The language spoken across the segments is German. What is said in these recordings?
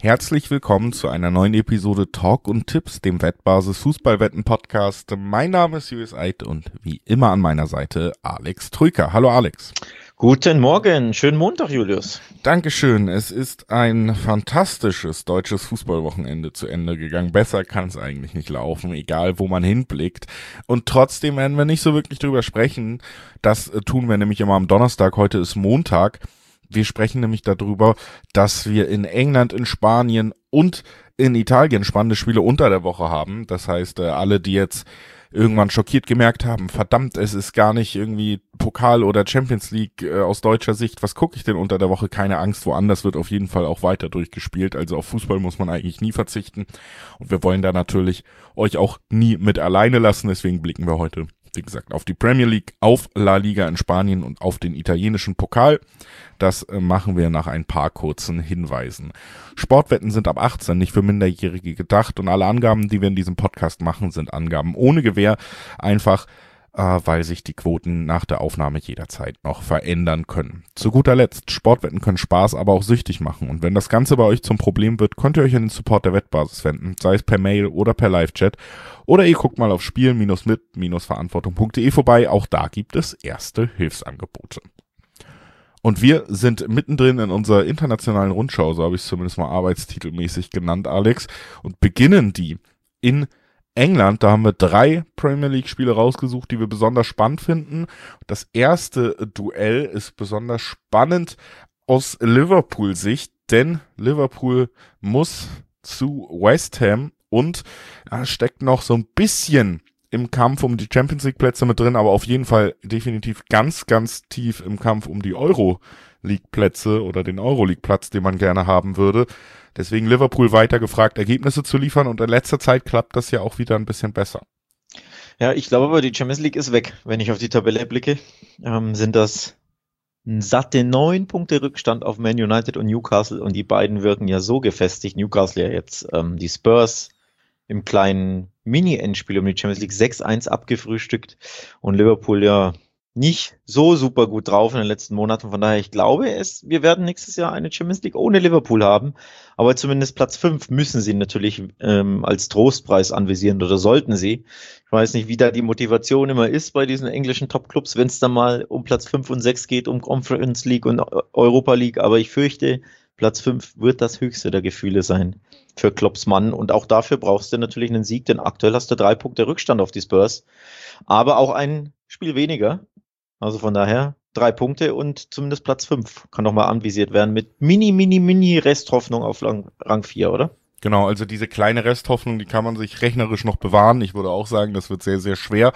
Herzlich willkommen zu einer neuen Episode Talk und Tipps, dem Wettbasis Fußballwetten-Podcast. Mein Name ist Julius Eid und wie immer an meiner Seite Alex Troika. Hallo Alex. Guten Morgen, schönen Montag, Julius. Dankeschön. Es ist ein fantastisches deutsches Fußballwochenende zu Ende gegangen. Besser kann es eigentlich nicht laufen, egal wo man hinblickt. Und trotzdem werden wir nicht so wirklich drüber sprechen. Das tun wir nämlich immer am Donnerstag. Heute ist Montag. Wir sprechen nämlich darüber, dass wir in England, in Spanien und in Italien spannende Spiele unter der Woche haben. Das heißt, alle, die jetzt irgendwann schockiert gemerkt haben, verdammt, es ist gar nicht irgendwie Pokal oder Champions League aus deutscher Sicht, was gucke ich denn unter der Woche? Keine Angst, woanders wird auf jeden Fall auch weiter durchgespielt. Also auf Fußball muss man eigentlich nie verzichten. Und wir wollen da natürlich euch auch nie mit alleine lassen. Deswegen blicken wir heute, wie gesagt, auf die Premier League, auf La Liga in Spanien und auf den italienischen Pokal. Das machen wir nach ein paar kurzen Hinweisen. Sportwetten sind ab 18 nicht für Minderjährige gedacht und alle Angaben, die wir in diesem Podcast machen, sind Angaben ohne Gewähr, einfach weil sich die Quoten nach der Aufnahme jederzeit noch verändern können. Zu guter Letzt, Sportwetten können Spaß, aber auch süchtig machen. Und wenn das Ganze bei euch zum Problem wird, könnt ihr euch an den Support der Wettbasis wenden, sei es per Mail oder per Live-Chat. Oder ihr guckt mal auf spielen-mit-verantwortung.de vorbei, auch da gibt es erste Hilfsangebote. Und wir sind mittendrin in unserer internationalen Rundschau, so habe ich es zumindest mal arbeitstitelmäßig genannt, Alex, und beginnen die in England. Da haben wir 3 Premier League Spiele rausgesucht, die wir besonders spannend finden. Das erste Duell ist besonders spannend aus Liverpool-Sicht, denn Liverpool muss zu West Ham und steckt noch so ein bisschen im Kampf um die Champions League Plätze mit drin, aber auf jeden Fall definitiv ganz, ganz tief im Kampf um die Euro-League Plätze oder den Euro-League Platz, den man gerne haben würde. Deswegen Liverpool weiter gefragt, Ergebnisse zu liefern, und in letzter Zeit klappt das ja auch wieder ein bisschen besser. Ja, ich glaube aber, die Champions League ist weg. Wenn ich auf die Tabelle blicke, sind das satte 9 Punkte Rückstand auf Man United und Newcastle, und die beiden wirken ja so gefestigt. Newcastle ja jetzt die Spurs im kleinen Mini-Endspiel um die Champions League 6-1 abgefrühstückt und Liverpool ja nicht so super gut drauf in den letzten Monaten. Von daher, ich glaube, wir werden nächstes Jahr eine Champions League ohne Liverpool haben, aber zumindest Platz 5 müssen sie natürlich als Trostpreis anvisieren, oder sollten sie. Ich weiß nicht, wie da die Motivation immer ist bei diesen englischen Top-Clubs, wenn es dann mal um Platz 5 und 6 geht, um Conference League und Europa League, aber ich fürchte, Platz 5 wird das höchste der Gefühle sein für Klopps Mann, und auch dafür brauchst du natürlich einen Sieg, denn aktuell hast du 3 Punkte Rückstand auf die Spurs, aber auch ein Spiel weniger. Also von daher 3 Punkte und zumindest Platz 5 kann nochmal anvisiert werden mit mini Resthoffnung auf Rang 4, oder? Genau, also diese kleine Resthoffnung, die kann man sich rechnerisch noch bewahren. Ich würde auch sagen, das wird sehr, sehr schwer,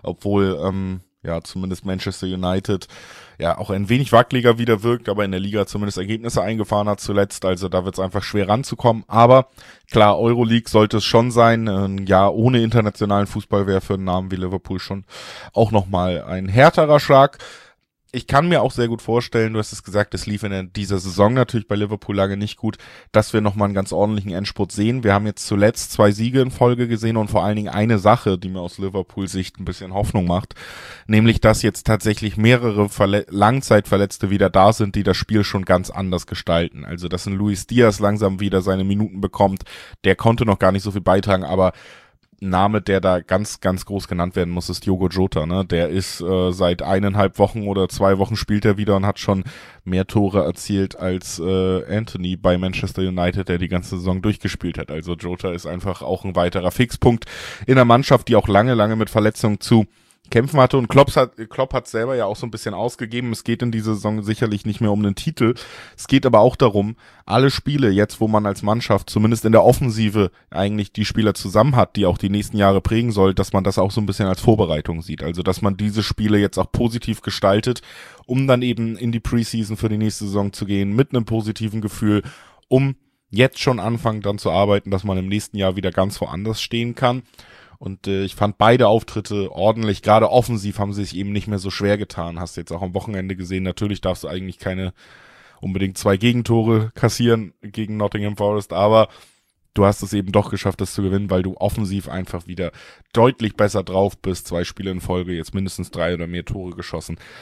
obwohl zumindest Manchester United ja auch ein wenig wackeliger wieder wirkt, aber in der Liga zumindest Ergebnisse eingefahren hat zuletzt. Also da wird es einfach schwer ranzukommen. Aber klar, Euroleague sollte es schon sein. Ein Jahr ohne internationalen Fußball wäre für einen Namen wie Liverpool schon auch nochmal ein härterer Schlag. Ich kann mir auch sehr gut vorstellen, du hast es gesagt, es lief in dieser Saison natürlich bei Liverpool lange nicht gut, dass wir nochmal einen ganz ordentlichen Endspurt sehen. Wir haben jetzt zuletzt 2 Siege in Folge gesehen und vor allen Dingen eine Sache, die mir aus Liverpool-Sicht ein bisschen Hoffnung macht, nämlich, dass jetzt tatsächlich mehrere Langzeitverletzte wieder da sind, die das Spiel schon ganz anders gestalten. Also, dass ein Luis Diaz langsam wieder seine Minuten bekommt, der konnte noch gar nicht so viel beitragen, aber Name, der da ganz, ganz groß genannt werden muss, ist Diogo Jota, ne? Der ist seit 1,5 Wochen oder 2 Wochen spielt er wieder und hat schon mehr Tore erzielt als Anthony bei Manchester United, der die ganze Saison durchgespielt hat. Also Jota ist einfach auch ein weiterer Fixpunkt in der Mannschaft, die auch lange, lange mit Verletzungen zu kämpfen hatte, und Klopp hat selber ja auch so ein bisschen ausgegeben, es geht in dieser Saison sicherlich nicht mehr um den Titel, es geht aber auch darum, alle Spiele jetzt, wo man als Mannschaft zumindest in der Offensive eigentlich die Spieler zusammen hat, die auch die nächsten Jahre prägen soll, dass man das auch so ein bisschen als Vorbereitung sieht, also dass man diese Spiele jetzt auch positiv gestaltet, um dann eben in die Preseason für die nächste Saison zu gehen, mit einem positiven Gefühl, um jetzt schon anfangen dann zu arbeiten, dass man im nächsten Jahr wieder ganz woanders stehen kann. Und ich fand beide Auftritte ordentlich, gerade offensiv haben sie sich eben nicht mehr so schwer getan. Hast jetzt auch am Wochenende gesehen, natürlich darfst du eigentlich keine unbedingt 2 Gegentore kassieren gegen Nottingham Forest, aber du hast es eben doch geschafft, das zu gewinnen, weil du offensiv einfach wieder deutlich besser drauf bist. 2 Spiele in Folge, jetzt mindestens 3 oder mehr Tore geschossen.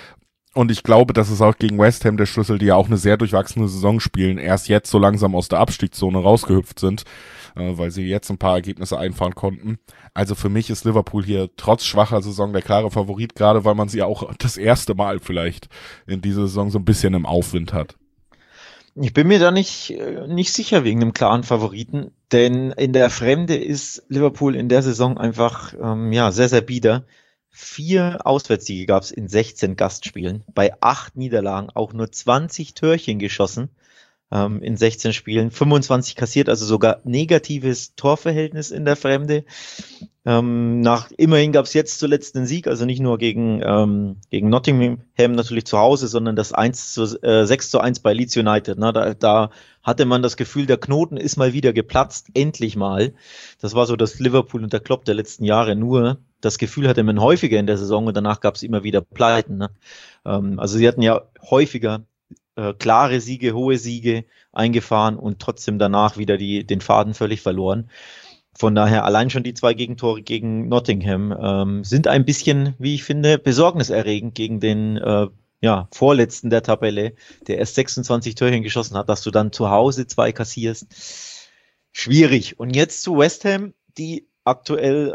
Und ich glaube, das ist auch gegen West Ham der Schlüssel, die ja auch eine sehr durchwachsene Saison spielen, erst jetzt so langsam aus der Abstiegszone rausgehüpft sind, weil sie jetzt ein paar Ergebnisse einfahren konnten. Also für mich ist Liverpool hier trotz schwacher Saison der klare Favorit, gerade weil man sie auch das erste Mal vielleicht in dieser Saison so ein bisschen im Aufwind hat. Ich bin mir da nicht sicher wegen einem klaren Favoriten, denn in der Fremde ist Liverpool in der Saison einfach sehr, sehr bieder. 4 Auswärtssiege gab es in 16 Gastspielen, bei 8 Niederlagen auch nur 20 Törchen geschossen in 16 Spielen, 25 kassiert, also sogar negatives Torverhältnis in der Fremde. Immerhin gab es jetzt zuletzt einen Sieg, also nicht nur gegen Nottingham natürlich zu Hause, sondern das 6:1 bei Leeds United. Ne? Da hatte man das Gefühl, der Knoten ist mal wieder geplatzt, endlich mal. Das war so das Liverpool und der Klopp der letzten Jahre. Nur das Gefühl hatte man häufiger in der Saison und danach gab es immer wieder Pleiten. Ne? Also sie hatten ja häufiger klare Siege, hohe Siege eingefahren und trotzdem danach wieder den Faden völlig verloren. Von daher allein schon die 2 Gegentore gegen Nottingham sind ein bisschen, wie ich finde, besorgniserregend gegen den Vorletzten der Tabelle, der erst 26 Törchen geschossen hat, dass du dann zu Hause 2 kassierst. Schwierig. Und jetzt zu West Ham, die aktuell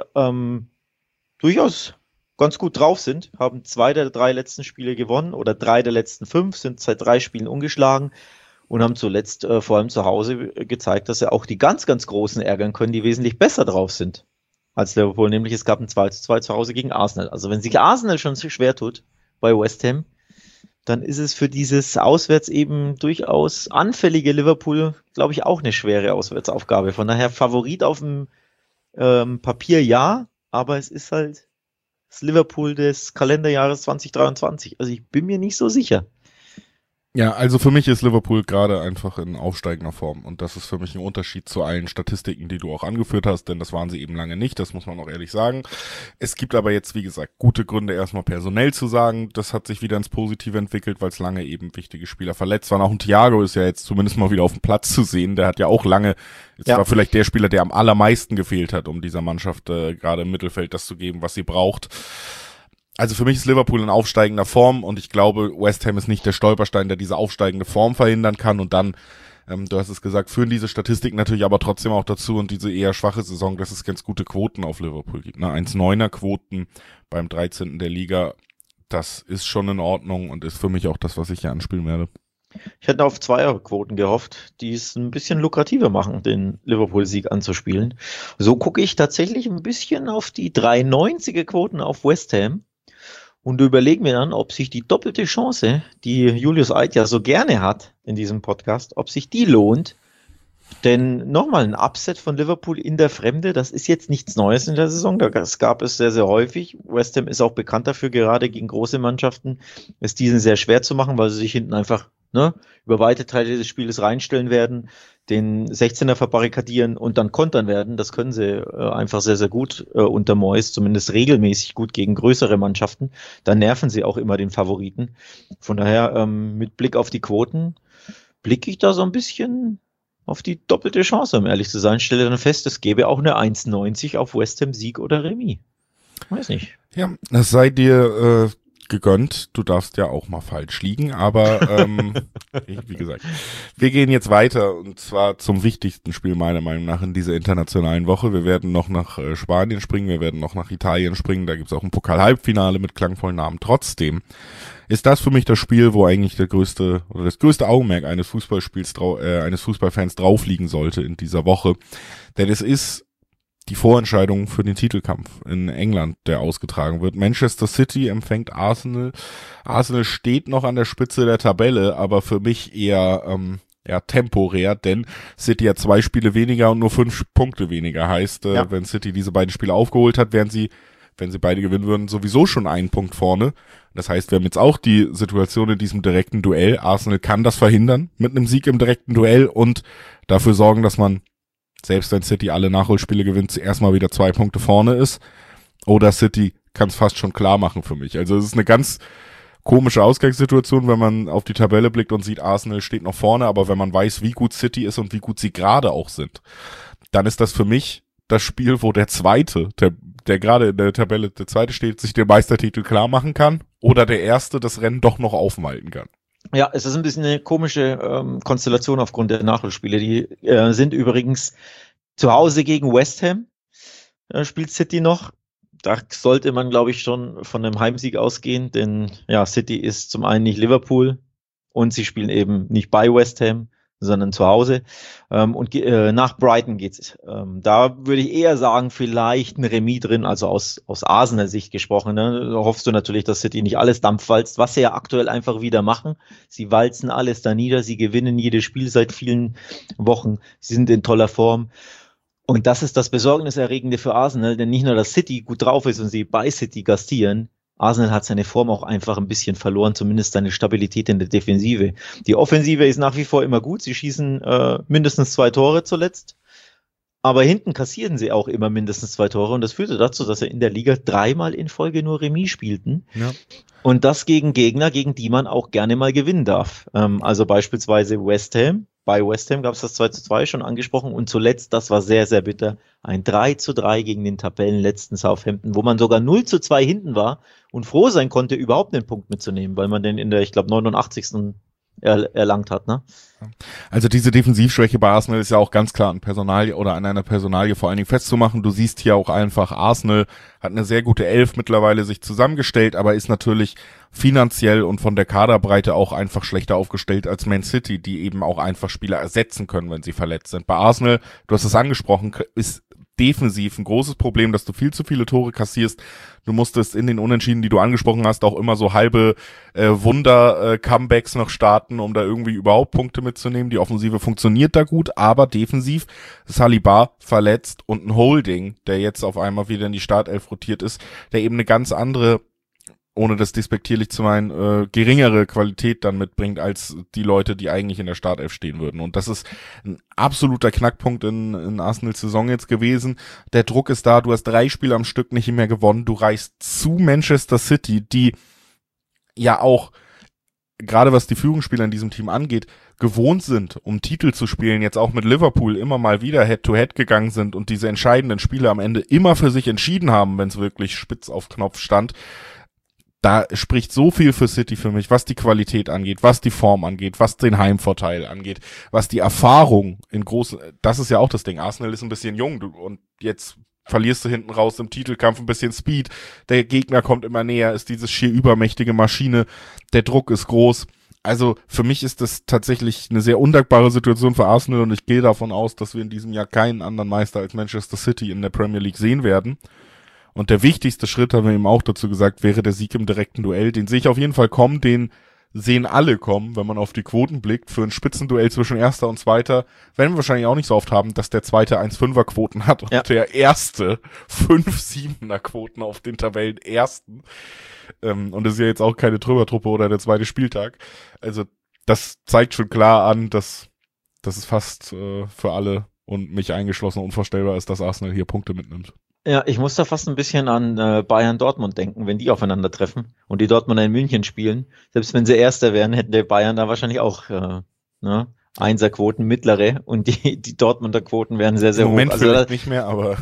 durchaus ganz gut drauf sind, haben 2 der 3 letzten Spiele gewonnen oder 3 der letzten 5, sind seit 3 Spielen ungeschlagen und haben zuletzt vor allem zu Hause gezeigt, dass sie auch die ganz, ganz Großen ärgern können, die wesentlich besser drauf sind als Liverpool, nämlich es gab ein 2:2 zu Hause gegen Arsenal. Also wenn sich Arsenal schon so schwer tut bei West Ham, dann ist es für dieses auswärts eben durchaus anfällige Liverpool, glaube ich, auch eine schwere Auswärtsaufgabe. Von daher Favorit auf dem Papier ja, aber es ist halt das Liverpool des Kalenderjahres 2023. Also ich bin mir nicht so sicher. Ja, also für mich ist Liverpool gerade einfach in aufsteigender Form und das ist für mich ein Unterschied zu allen Statistiken, die du auch angeführt hast, denn das waren sie eben lange nicht, das muss man auch ehrlich sagen. Es gibt aber jetzt, wie gesagt, gute Gründe erstmal personell zu sagen, das hat sich wieder ins Positive entwickelt, weil es lange eben wichtige Spieler verletzt waren. Auch ein Thiago ist ja jetzt zumindest mal wieder auf dem Platz zu sehen, der hat ja auch lange, war vielleicht der Spieler, der am allermeisten gefehlt hat, um dieser Mannschaft gerade im Mittelfeld das zu geben, was sie braucht. Also für mich ist Liverpool in aufsteigender Form und ich glaube, West Ham ist nicht der Stolperstein, der diese aufsteigende Form verhindern kann und dann, du hast es gesagt, führen diese Statistiken natürlich aber trotzdem auch dazu und diese eher schwache Saison, dass es ganz gute Quoten auf Liverpool gibt. Ne? 1,9er Quoten beim 13. der Liga, das ist schon in Ordnung und ist für mich auch das, was ich hier anspielen werde. Ich hätte auf Zweierquoten gehofft, die es ein bisschen lukrativer machen, den Liverpool-Sieg anzuspielen. So gucke ich tatsächlich ein bisschen auf die 3,90er Quoten auf West Ham. Und überlege mir dann, ob sich die doppelte Chance, die Julius Eid ja so gerne hat in diesem Podcast, ob sich die lohnt. Denn nochmal ein Upset von Liverpool in der Fremde, das ist jetzt nichts Neues in der Saison. Das gab es sehr, sehr häufig. West Ham ist auch bekannt dafür, gerade gegen große Mannschaften, es diesen sehr schwer zu machen, weil sie sich hinten einfach über weite Teile des Spieles reinstellen werden, den 16er verbarrikadieren und dann kontern werden. Das können sie einfach sehr, sehr gut unter Moyes, zumindest regelmäßig gut gegen größere Mannschaften. Da nerven sie auch immer den Favoriten. Von daher mit Blick auf die Quoten blicke ich da so ein bisschen auf die doppelte Chance, um ehrlich zu sein. Stelle dann fest, es gäbe auch eine 1,90 auf West Ham Sieg oder Remis. Weiß nicht. Ja, das sei dir gegönnt. Du darfst ja auch mal falsch liegen, aber wie gesagt, wir gehen jetzt weiter und zwar zum wichtigsten Spiel meiner Meinung nach in dieser internationalen Woche. Wir werden noch nach Spanien springen, wir werden noch nach Italien springen, da gibt's auch ein Pokal-Halbfinale mit klangvollen Namen. Trotzdem ist das für mich das Spiel, wo eigentlich das größte Augenmerk eines eines Fußballfans drauf liegen sollte in dieser Woche, denn es ist die Vorentscheidung für den Titelkampf in England, der ausgetragen wird. Manchester City empfängt Arsenal. Arsenal steht noch an der Spitze der Tabelle, aber für mich eher temporär, denn City hat 2 Spiele weniger und nur 5 Punkte weniger. Heißt, wenn City diese beiden Spiele aufgeholt hat, wären sie, wenn sie beide gewinnen würden, sowieso schon 1 Punkt vorne. Das heißt, wir haben jetzt auch die Situation in diesem direkten Duell. Arsenal kann das verhindern mit einem Sieg im direkten Duell und dafür sorgen, dass man selbst wenn City alle Nachholspiele gewinnt, zuerst mal wieder 2 Punkte vorne ist. Oder City kann es fast schon klar machen für mich. Also es ist eine ganz komische Ausgangssituation, wenn man auf die Tabelle blickt und sieht, Arsenal steht noch vorne, aber wenn man weiß, wie gut City ist und wie gut sie gerade auch sind, dann ist das für mich das Spiel, wo der Zweite, der gerade in der Tabelle der Zweite steht, sich den Meistertitel klar machen kann oder der Erste das Rennen doch noch aufhalten kann. Ja, es ist ein bisschen eine komische Konstellation aufgrund der Nachholspiele. Die sind übrigens zu Hause gegen West Ham, spielt City noch. Da sollte man, glaube ich, schon von einem Heimsieg ausgehen, denn ja, City ist zum einen nicht Liverpool und sie spielen eben nicht bei West Ham, sondern zu Hause. Und nach Brighton geht's. Da würde ich eher sagen, vielleicht ein Remis drin, also aus Arsenal-Sicht gesprochen. Ne? Da hoffst du natürlich, dass City nicht alles dampfwalzt, was sie ja aktuell einfach wieder machen. Sie walzen alles da nieder, sie gewinnen jedes Spiel seit vielen Wochen, sie sind in toller Form. Und das ist das Besorgniserregende für Arsenal, denn nicht nur, dass City gut drauf ist und sie bei City gastieren, Arsenal hat seine Form auch einfach ein bisschen verloren, zumindest seine Stabilität in der Defensive. Die Offensive ist nach wie vor immer gut, sie schießen mindestens 2 Tore zuletzt, aber hinten kassieren sie auch immer mindestens 2 Tore und das führte dazu, dass sie in der Liga 3-mal in Folge nur Remis spielten. Ja. Und das gegen Gegner, gegen die man auch gerne mal gewinnen darf. Also beispielsweise West Ham. Bei West Ham gab es das 2:2 schon angesprochen und zuletzt, das war sehr, sehr bitter, ein 3:3 gegen den Tabellenletzten Southampton, wo man sogar 0:2 hinten war und froh sein konnte, überhaupt einen Punkt mitzunehmen, weil man den in der, ich glaube, 89. erlangt hat, ne? Also diese Defensivschwäche bei Arsenal ist ja auch ganz klar an Personalie oder an einer Personalie vor allen Dingen festzumachen. Du siehst hier auch einfach, Arsenal hat eine sehr gute Elf mittlerweile sich zusammengestellt, aber ist natürlich finanziell und von der Kaderbreite auch einfach schlechter aufgestellt als Man City, die eben auch einfach Spieler ersetzen können, wenn sie verletzt sind. Bei Arsenal, du hast es angesprochen, ist defensiv ein großes Problem, dass du viel zu viele Tore kassierst. Du musstest in den Unentschieden, die du angesprochen hast, auch immer so halbe Wunder-Comebacks noch starten, um da irgendwie überhaupt Punkte mitzunehmen. Die Offensive funktioniert da gut, aber defensiv Saliba verletzt und ein Holding, der jetzt auf einmal wieder in die Startelf rotiert ist, der eben eine ganz andere, ohne das despektierlich zu meinen, geringere Qualität dann mitbringt als die Leute, die eigentlich in der Startelf stehen würden. Und das ist ein absoluter Knackpunkt in Arsenals Saison jetzt gewesen. Der Druck ist da, du hast 3 Spiele am Stück nicht mehr gewonnen, du reist zu Manchester City, die ja auch, gerade was die Führungsspieler in diesem Team angeht, gewohnt sind, um Titel zu spielen, jetzt auch mit Liverpool immer mal wieder Head-to-Head gegangen sind und diese entscheidenden Spiele am Ende immer für sich entschieden haben, wenn es wirklich spitz auf Knopf stand. Da spricht so viel für City für mich, was die Qualität angeht, was die Form angeht, was den Heimvorteil angeht, was die Erfahrung in großen, das ist ja auch das Ding. Arsenal ist ein bisschen jung und jetzt verlierst du hinten raus im Titelkampf ein bisschen Speed. Der Gegner kommt immer näher, ist diese schier übermächtige Maschine. Der Druck ist groß. Also für mich ist das tatsächlich eine sehr undankbare Situation für Arsenal und ich gehe davon aus, dass wir in diesem Jahr keinen anderen Meister als Manchester City in der Premier League sehen werden. Und der wichtigste Schritt, haben wir eben auch dazu gesagt, wäre der Sieg im direkten Duell. Den sehe ich auf jeden Fall kommen, den sehen alle kommen, wenn man auf die Quoten blickt. Für ein Spitzenduell zwischen Erster und Zweiter werden wir wahrscheinlich auch nicht so oft haben, dass der Zweite 1,5er Quoten hat und der Erste 5,7er Quoten auf den Tabellenersten. Und das ist ja jetzt auch keine Trümmertruppe oder der zweite Spieltag. Also das zeigt schon klar an, dass es fast für alle und mich eingeschlossen unvorstellbar ist, dass Arsenal hier Punkte mitnimmt. Ja, ich muss da fast ein bisschen an Bayern-Dortmund denken, wenn die aufeinandertreffen und die Dortmunder in München spielen. Selbst wenn sie Erster wären, hätten die Bayern da wahrscheinlich auch Einserquoten, mittlere und die Dortmunder Quoten wären sehr, sehr hoch. Im Moment vielleicht nicht mehr, aber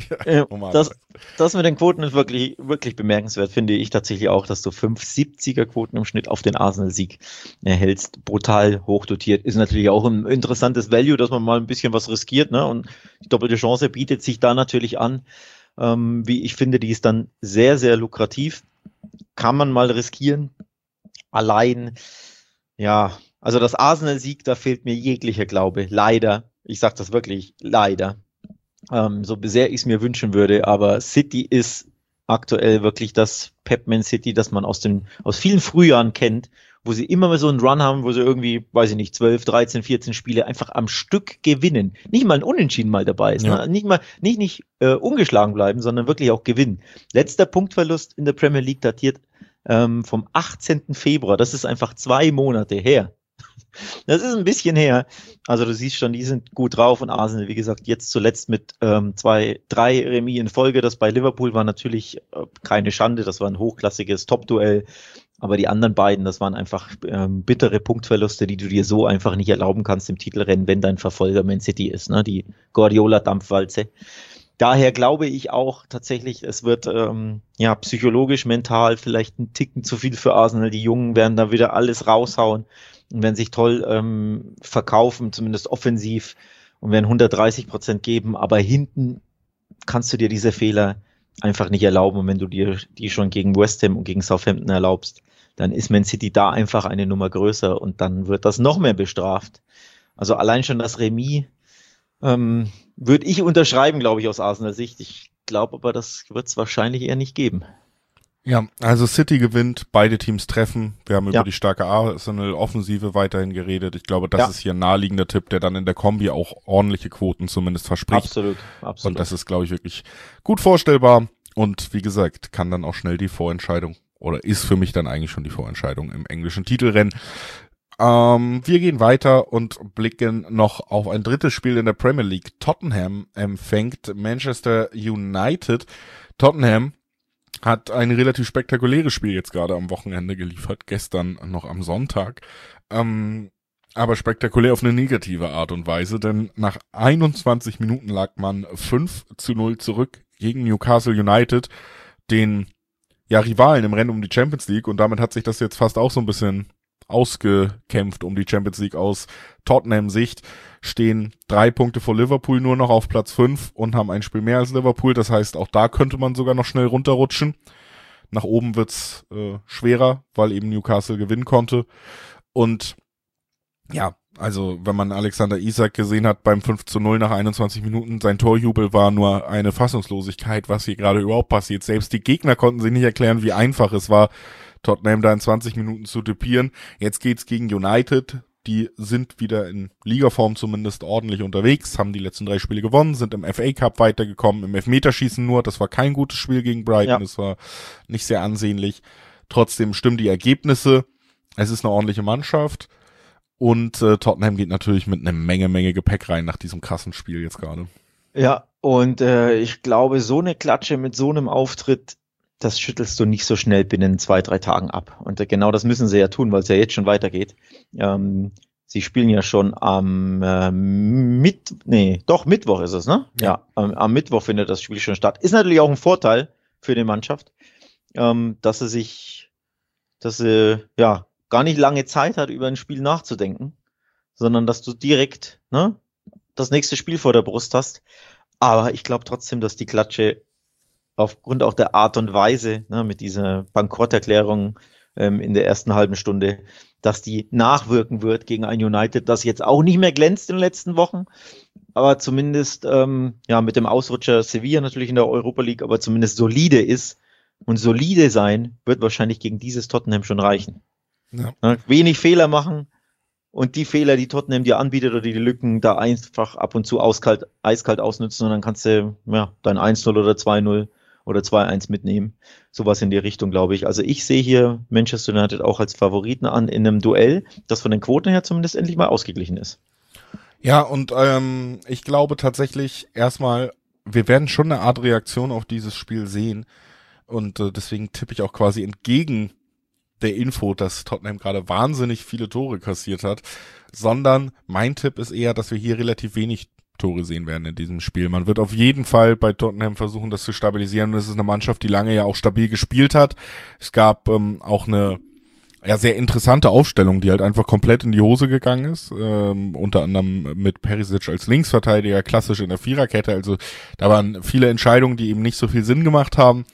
das mit den Quoten ist wirklich, wirklich bemerkenswert, finde ich tatsächlich auch, dass du 5,70er Quoten im Schnitt auf den Arsenal-Sieg erhältst. Brutal hochdotiert. Ist natürlich auch ein interessantes Value, dass man mal ein bisschen was riskiert, ne? Und die doppelte Chance bietet sich da natürlich an. Wie ich finde, die ist dann sehr, sehr lukrativ. Kann man mal riskieren. Allein, ja, also das Arsenal-Sieg, da fehlt mir jeglicher Glaube. Leider. Ich sage das wirklich, leider. So sehr ich es mir wünschen würde, aber City ist aktuell wirklich das Pep-Man City, das man aus vielen Frühjahren kennt, wo sie immer mal so einen Run haben, wo sie irgendwie, weiß ich nicht, 12, 13, 14 Spiele einfach am Stück gewinnen. Nicht mal ein Unentschieden mal dabei ist, ja. Ne? Nicht ungeschlagen bleiben, sondern wirklich auch gewinnen. Letzter Punktverlust in der Premier League datiert vom 18. Februar. Das ist einfach 2 Monate her. Das ist ein bisschen her. Also du siehst schon, die sind gut drauf und Arsenal, wie gesagt, jetzt zuletzt mit 3 Remis in Folge. Das bei Liverpool war natürlich keine Schande. Das war ein hochklassiges Top-Duell. Aber die anderen beiden, das waren einfach bittere Punktverluste, die du dir so einfach nicht erlauben kannst im Titelrennen, wenn dein Verfolger Man City ist, ne? Die Guardiola-Dampfwalze. daher glaube ich auch tatsächlich, es wird ja psychologisch, mental vielleicht ein Ticken zu viel für Arsenal. Die Jungen werden da wieder alles raushauen und werden sich toll verkaufen, zumindest offensiv, und werden 130% geben. Aber hinten kannst du dir diese Fehler einfach nicht erlauben. Und wenn du dir die schon gegen West Ham und gegen Southampton erlaubst, dann ist Man City da einfach eine Nummer größer und dann wird das noch mehr bestraft. Also allein schon das Remis würde ich unterschreiben, glaube ich, aus Arsenal Sicht. Ich glaube aber, das wird es wahrscheinlich eher nicht geben. Ja, also City gewinnt, beide Teams treffen. Wir haben Ja. über die starke Arsenal-Offensive weiterhin geredet. Ich glaube, das Ja. ist hier ein naheliegender Tipp, der dann in der Kombi auch ordentliche Quoten zumindest verspricht. Absolut. Und das ist, glaube ich, wirklich gut vorstellbar. Und wie gesagt, kann dann auch schnell die Vorentscheidung oder ist für mich dann eigentlich schon die Vorentscheidung im englischen Titelrennen. Wir gehen weiter und blicken noch auf ein drittes Spiel in der Premier League. Tottenham empfängt Manchester United. Tottenham hat ein relativ spektakuläres Spiel jetzt gerade am Wochenende geliefert, gestern noch am Sonntag. Aber spektakulär auf eine negative Art und Weise, denn nach 21 Minuten lag man 5-0 zurück gegen Newcastle United, den Rivalen im Rennen um die Champions League, und damit hat sich das jetzt fast auch so ein bisschen ausgekämpft um die Champions League aus Tottenham-Sicht, stehen 3 Punkte vor Liverpool nur noch auf Platz 5 und haben ein Spiel mehr als Liverpool. Das heißt, auch da könnte man sogar noch schnell runterrutschen. Nach oben wird's schwerer, weil eben Newcastle gewinnen konnte. Und ja, also wenn man Alexander Isak gesehen hat beim 5-0 nach 21 Minuten, sein Torjubel war nur eine Fassungslosigkeit, was hier gerade überhaupt passiert. Selbst die Gegner konnten sich nicht erklären, wie einfach es war, Tottenham da in 20 Minuten zu typieren. Jetzt geht's gegen United. Die sind wieder in Ligaform zumindest ordentlich unterwegs, haben die letzten 3 Spiele gewonnen, sind im FA Cup weitergekommen, im Elfmeterschießen nur. Das war kein gutes Spiel gegen Brighton, das war nicht sehr ansehnlich. Trotzdem stimmen die Ergebnisse. Es ist eine ordentliche Mannschaft. Und Tottenham geht natürlich mit einer Menge Gepäck rein nach diesem krassen Spiel jetzt gerade. Ja, und ich glaube, so eine Klatsche mit so einem Auftritt, das schüttelst du nicht so schnell binnen 2-3 Tagen ab. Und genau das müssen sie ja tun, weil es ja jetzt schon weitergeht. Sie spielen ja schon am Mittwoch ist es, ne? Ja, am Mittwoch findet das Spiel schon statt. Ist natürlich auch ein Vorteil für die Mannschaft, dass sie gar nicht lange Zeit hat, über ein Spiel nachzudenken, sondern dass du direkt das nächste Spiel vor der Brust hast. Aber ich glaube trotzdem, dass die Klatsche aufgrund auch der Art und Weise, mit dieser Bankrotterklärung in der ersten halben Stunde, dass die nachwirken wird gegen ein United, das jetzt auch nicht mehr glänzt in den letzten Wochen, aber zumindest mit dem Ausrutscher Sevilla natürlich in der Europa League, aber zumindest solide ist. Und solide sein wird wahrscheinlich gegen dieses Tottenham schon reichen. Ja. Wenig Fehler machen und die Fehler, die Tottenham dir anbietet oder die Lücken, da einfach ab und zu eiskalt ausnutzen und dann kannst du dein 1-0 oder 2-0 oder 2-1 mitnehmen. Sowas in die Richtung, glaube ich. Also ich sehe hier Manchester United auch als Favoriten an in einem Duell, das von den Quoten her zumindest endlich mal ausgeglichen ist. Ja, und ich glaube tatsächlich erstmal, wir werden schon eine Art Reaktion auf dieses Spiel sehen und deswegen tippe ich auch quasi entgegen der Info, dass Tottenham gerade wahnsinnig viele Tore kassiert hat, sondern mein Tipp ist eher, dass wir hier relativ wenig Tore sehen werden in diesem Spiel. Man wird auf jeden Fall bei Tottenham versuchen, das zu stabilisieren. Und es ist eine Mannschaft, die lange ja auch stabil gespielt hat. Es gab auch eine sehr interessante Aufstellung, die halt einfach komplett in die Hose gegangen ist. Unter anderem mit Perisic als Linksverteidiger, klassisch in der Viererkette. Also da waren viele Entscheidungen, die eben nicht so viel Sinn gemacht haben,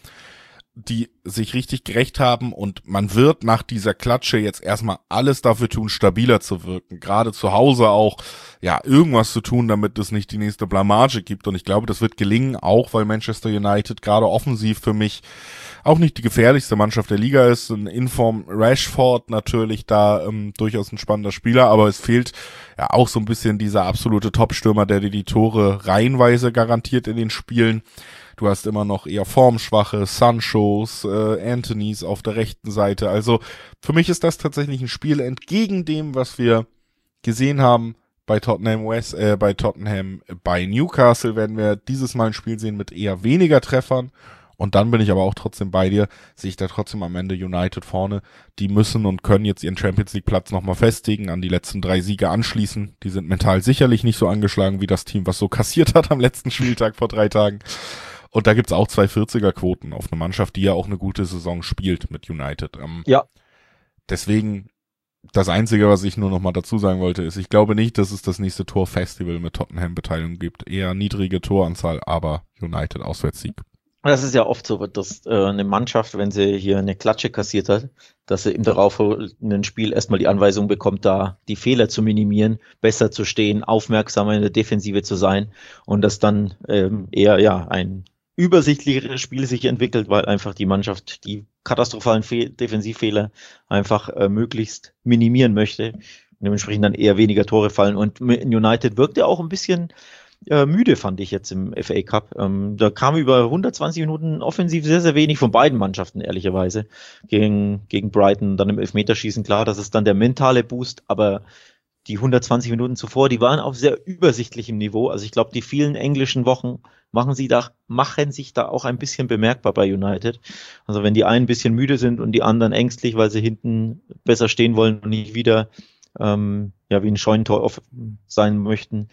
die sich richtig gerecht haben, und man wird nach dieser Klatsche jetzt erstmal alles dafür tun, stabiler zu wirken, gerade zu Hause auch, irgendwas zu tun, damit es nicht die nächste Blamage gibt, und ich glaube, das wird gelingen, auch weil Manchester United gerade offensiv für mich auch nicht die gefährlichste Mannschaft der Liga ist. Ein Inform Rashford natürlich da durchaus ein spannender Spieler, aber es fehlt ja auch so ein bisschen dieser absolute Top-Stürmer, der dir die Tore reihenweise garantiert in den Spielen. Du hast immer noch eher formschwache Sanchos, Anthonys auf der rechten Seite. Also für mich ist das tatsächlich ein Spiel entgegen dem, was wir gesehen haben bei Tottenham bei Newcastle werden wir dieses Mal ein Spiel sehen mit eher weniger Treffern Und dann bin ich aber auch trotzdem bei dir, sehe ich da trotzdem am Ende United vorne. Die müssen und können jetzt ihren Champions League Platz nochmal festigen, an die letzten 3 Siege anschließen. Die sind mental sicherlich nicht so angeschlagen wie das Team, was so kassiert hat am letzten Spieltag vor 3 Tagen. Und da gibt's auch 2 40er-Quoten auf eine Mannschaft, die ja auch eine gute Saison spielt mit United. Ja. Deswegen, das Einzige, was ich nur noch mal dazu sagen wollte, ist, ich glaube nicht, dass es das nächste Torfestival mit Tottenham-Beteiligung gibt. Eher niedrige Toranzahl, aber United Auswärtssieg. Das ist ja oft so, dass eine Mannschaft, wenn sie hier eine Klatsche kassiert hat, dass sie im darauffolgenden Spiel erstmal die Anweisung bekommt, da die Fehler zu minimieren, besser zu stehen, aufmerksamer in der Defensive zu sein und dass dann eher ja ein übersichtlicheres Spiel sich entwickelt, weil einfach die Mannschaft die katastrophalen Defensivfehler einfach möglichst minimieren möchte und dementsprechend dann eher weniger Tore fallen. Und United wirkt ja auch ein bisschen müde, fand ich jetzt im FA Cup. Da kam über 120 Minuten offensiv sehr, sehr wenig von beiden Mannschaften, ehrlicherweise, gegen Brighton. Dann im Elfmeterschießen, klar, das ist dann der mentale Boost, aber die 120 Minuten zuvor, die waren auf sehr übersichtlichem Niveau. Also ich glaube, die vielen englischen Wochen machen sich da auch ein bisschen bemerkbar bei United. Also wenn die einen ein bisschen müde sind und die anderen ängstlich, weil sie hinten besser stehen wollen und nicht wieder wie ein Scheunentor sein möchten,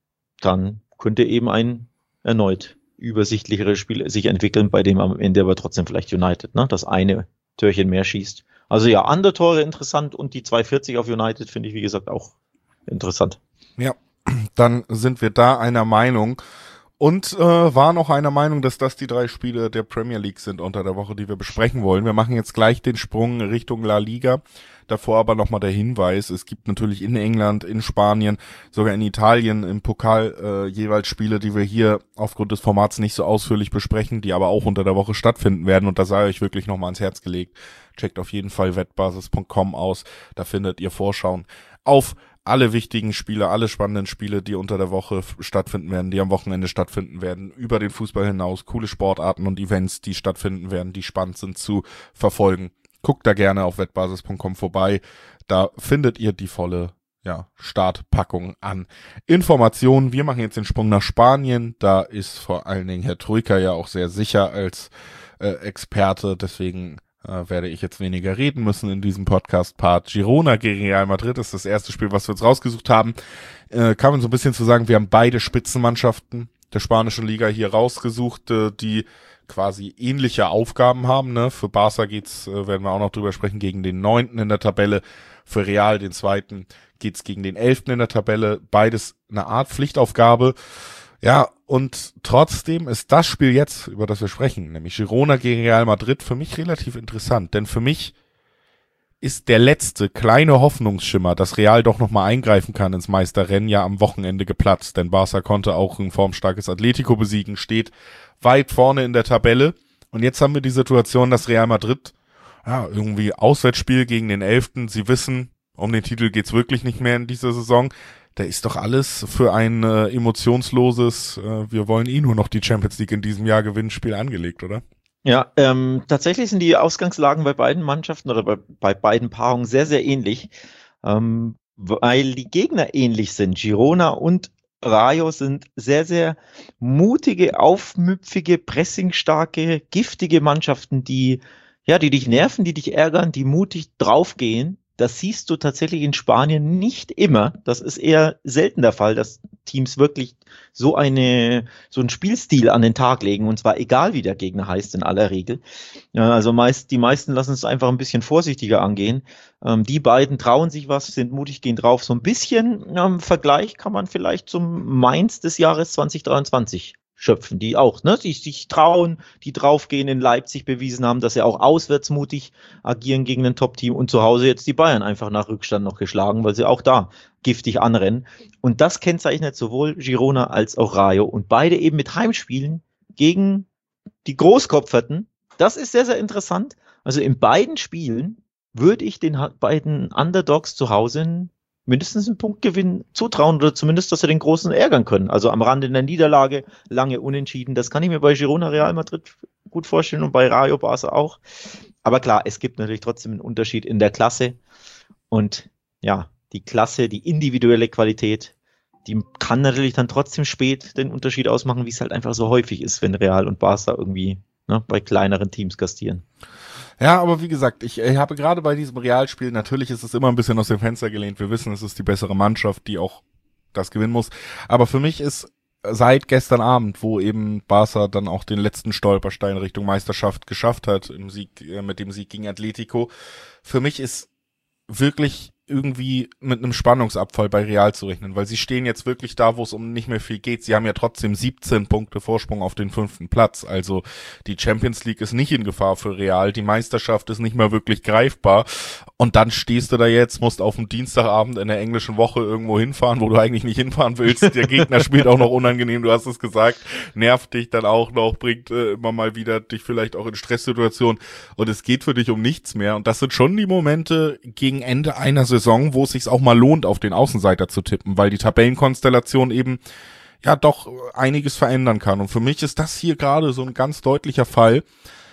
dann könnte eben ein erneut übersichtlicheres Spiel sich entwickeln, bei dem am Ende aber trotzdem vielleicht United, das eine Türchen mehr schießt. Also ja, andere Tore interessant und die 2,40 auf United finde ich, wie gesagt, auch interessant. Ja, dann sind wir da einer Meinung und war noch einer Meinung, dass das die 3 Spiele der Premier League sind unter der Woche, die wir besprechen wollen. Wir machen jetzt gleich den Sprung Richtung La Liga. Davor aber nochmal der Hinweis, es gibt natürlich in England, in Spanien, sogar in Italien im Pokal jeweils Spiele, die wir hier aufgrund des Formats nicht so ausführlich besprechen, die aber auch unter der Woche stattfinden werden und da sei euch wirklich nochmal ans Herz gelegt. Checkt auf jeden Fall wettbasis.com aus, da findet ihr Vorschauen auf alle wichtigen Spiele, alle spannenden Spiele, die unter der Woche stattfinden werden, die am Wochenende stattfinden werden, über den Fußball hinaus, coole Sportarten und Events, die stattfinden werden, die spannend sind zu verfolgen. Guckt da gerne auf wettbasis.com vorbei, da findet ihr die volle Startpackung an Informationen. Wir machen jetzt den Sprung nach Spanien, da ist vor allen Dingen Herr Troika ja auch sehr sicher als Experte, deswegen werde ich jetzt weniger reden müssen in diesem Podcast-Part. Girona gegen Real Madrid ist das erste Spiel, was wir uns rausgesucht haben. Kann man so ein bisschen zu sagen, wir haben beide Spitzenmannschaften der spanischen Liga hier rausgesucht, die quasi ähnliche Aufgaben haben. Ne? Für Barca geht's, werden wir auch noch drüber sprechen, gegen den 9. in der Tabelle. Für Real, den 2., geht's gegen den 11. in der Tabelle. Beides eine Art Pflichtaufgabe. Ja, und trotzdem ist das Spiel jetzt, über das wir sprechen, nämlich Girona gegen Real Madrid, für mich relativ interessant. Denn für mich ist der letzte kleine Hoffnungsschimmer, dass Real doch nochmal eingreifen kann ins Meisterrennen, ja am Wochenende geplatzt. Denn Barca konnte auch ein formstarkes Atletico besiegen, steht weit vorne in der Tabelle. Und jetzt haben wir die Situation, dass Real Madrid irgendwie Auswärtsspiel gegen den 11. Sie wissen, um den Titel geht's wirklich nicht mehr in dieser Saison. Da ist doch alles für ein emotionsloses, wir wollen nur noch die Champions League in diesem Jahr gewinnen, Spiel angelegt, oder? Ja, tatsächlich sind die Ausgangslagen bei beiden Mannschaften oder bei beiden Paarungen sehr, sehr ähnlich, weil die Gegner ähnlich sind. Girona und Rayo sind sehr, sehr mutige, aufmüpfige, pressingstarke, giftige Mannschaften, die dich nerven, die dich ärgern, die mutig draufgehen. Das siehst du tatsächlich in Spanien nicht immer. Das ist eher selten der Fall, dass Teams wirklich so einen Spielstil an den Tag legen, und zwar egal wie der Gegner heißt in aller Regel. Also die meisten lassen es einfach ein bisschen vorsichtiger angehen. Die beiden trauen sich was, sind mutig, gehen drauf. So ein bisschen Vergleich kann man vielleicht zum Mainz des Jahres 2023 schöpfen, die auch, die sich trauen, die draufgehen, in Leipzig bewiesen haben, dass sie auch auswärts mutig agieren gegen ein Top-Team und zu Hause jetzt die Bayern einfach nach Rückstand noch geschlagen, weil sie auch da giftig anrennen. Und das kennzeichnet sowohl Girona als auch Rayo und beide eben mit Heimspielen gegen die Großkopferten. Das ist sehr, sehr interessant. Also in beiden Spielen würde ich den beiden Underdogs zu Hause mindestens einen Punktgewinn zutrauen oder zumindest, dass sie den Großen ärgern können. Also am Rande in der Niederlage, lange unentschieden. Das kann ich mir bei Girona Real Madrid gut vorstellen und bei Rayo Barca auch. Aber klar, es gibt natürlich trotzdem einen Unterschied in der Klasse. Und ja, die Klasse, die individuelle Qualität, die kann natürlich dann trotzdem spät den Unterschied ausmachen, wie es halt einfach so häufig ist, wenn Real und Barca irgendwie bei kleineren Teams gastieren. Ja, aber wie gesagt, ich habe gerade bei diesem Realspiel, natürlich ist es immer ein bisschen aus dem Fenster gelehnt. Wir wissen, es ist die bessere Mannschaft, die auch das gewinnen muss. Aber für mich ist seit gestern Abend, wo eben Barca dann auch den letzten Stolperstein Richtung Meisterschaft geschafft hat, mit dem Sieg gegen Atletico, für mich ist wirklich irgendwie mit einem Spannungsabfall bei Real zu rechnen, weil sie stehen jetzt wirklich da, wo es um nicht mehr viel geht. Sie haben ja trotzdem 17 Punkte Vorsprung auf den 5. Platz. Also die Champions League ist nicht in Gefahr für Real. Die Meisterschaft ist nicht mehr wirklich greifbar. Und dann stehst du da jetzt, musst auf dem Dienstagabend in der englischen Woche irgendwo hinfahren, wo du eigentlich nicht hinfahren willst. Der Gegner spielt auch noch unangenehm, du hast es gesagt, nervt dich dann auch noch, bringt immer mal wieder dich vielleicht auch in Stresssituationen und es geht für dich um nichts mehr. Und das sind schon die Momente gegen Ende einer Saison, wo es sich auch mal lohnt, auf den Außenseiter zu tippen, weil die Tabellenkonstellation eben ja doch einiges verändern kann. Und für mich ist das hier gerade so ein ganz deutlicher Fall,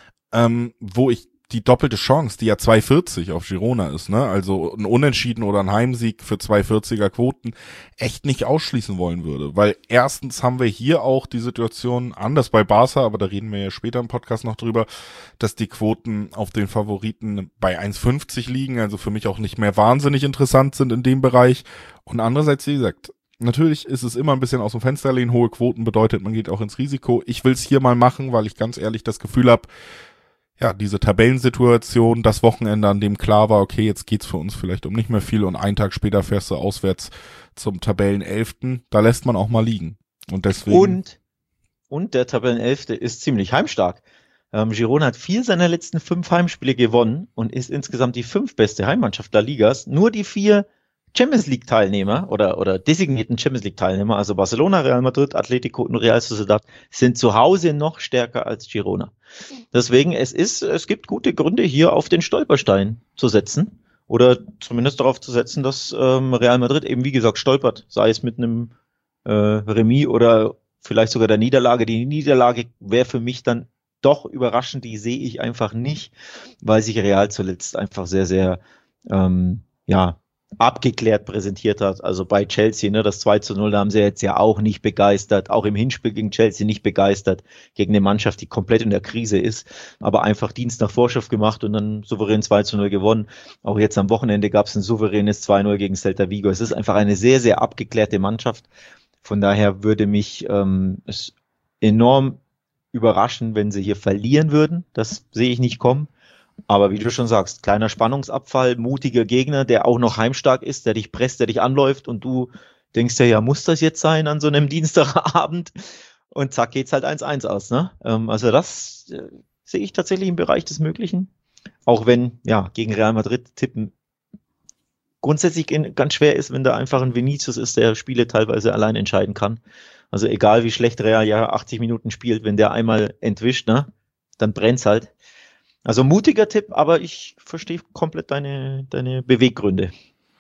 wo ich die doppelte Chance, die ja 2,40 auf Girona ist, ne, also ein Unentschieden oder ein Heimsieg für 2,40er Quoten, echt nicht ausschließen wollen würde. Weil erstens haben wir hier auch die Situation, anders bei Barca, aber da reden wir ja später im Podcast noch drüber, dass die Quoten auf den Favoriten bei 1,50 liegen, also für mich auch nicht mehr wahnsinnig interessant sind in dem Bereich. Und andererseits, wie gesagt, natürlich ist es immer ein bisschen aus dem Fenster lehnen, hohe Quoten bedeutet, man geht auch ins Risiko. Ich will es hier mal machen, weil ich ganz ehrlich das Gefühl habe, ja, diese Tabellensituation, das Wochenende, an dem klar war, okay, jetzt geht's für uns vielleicht um nicht mehr viel und einen Tag später fährst du auswärts zum Tabellenelften, da lässt man auch mal liegen. Und deswegen. Und der Tabellenelfte ist ziemlich heimstark. Girona hat 4 seiner letzten 5 Heimspiele gewonnen und ist insgesamt die 5 beste Heimmannschaft der Ligas. Nur die 4 Champions League Teilnehmer oder designierten Champions League Teilnehmer, also Barcelona, Real Madrid, Atletico und Real Sociedad, sind zu Hause noch stärker als Girona. Deswegen, es gibt gute Gründe, hier auf den Stolperstein zu setzen oder zumindest darauf zu setzen, dass Real Madrid eben, wie gesagt, stolpert, sei es mit einem Remis oder vielleicht sogar der Niederlage. Die Niederlage wäre für mich dann doch überraschend, die sehe ich einfach nicht, weil sich Real zuletzt einfach sehr, sehr abgeklärt präsentiert hat. Also bei Chelsea, ne, das 2:0, da haben sie jetzt ja auch nicht begeistert, auch im Hinspiel gegen Chelsea nicht begeistert, gegen eine Mannschaft, die komplett in der Krise ist, aber einfach Dienst nach Vorschrift gemacht und dann souverän 2:0 gewonnen. Auch jetzt am Wochenende gab es ein souveränes 2:0 gegen Celta Vigo. Es ist einfach eine sehr, sehr abgeklärte Mannschaft. Von daher würde mich es enorm überraschen, wenn sie hier verlieren würden. Das sehe ich nicht kommen. Aber wie du schon sagst, kleiner Spannungsabfall, mutiger Gegner, der auch noch heimstark ist, der dich presst, der dich anläuft und du denkst ja, muss das jetzt sein an so einem Dienstagabend? Und zack, geht's halt 1:1 aus, ne? Also das sehe ich tatsächlich im Bereich des Möglichen. Auch wenn, gegen Real Madrid tippen grundsätzlich ganz schwer ist, wenn da einfach ein Vinicius ist, der Spiele teilweise allein entscheiden kann. Also egal wie schlecht Real 80 Minuten spielt, wenn der einmal entwischt, ne, dann brennt's halt. Also mutiger Tipp, aber ich verstehe komplett deine Beweggründe.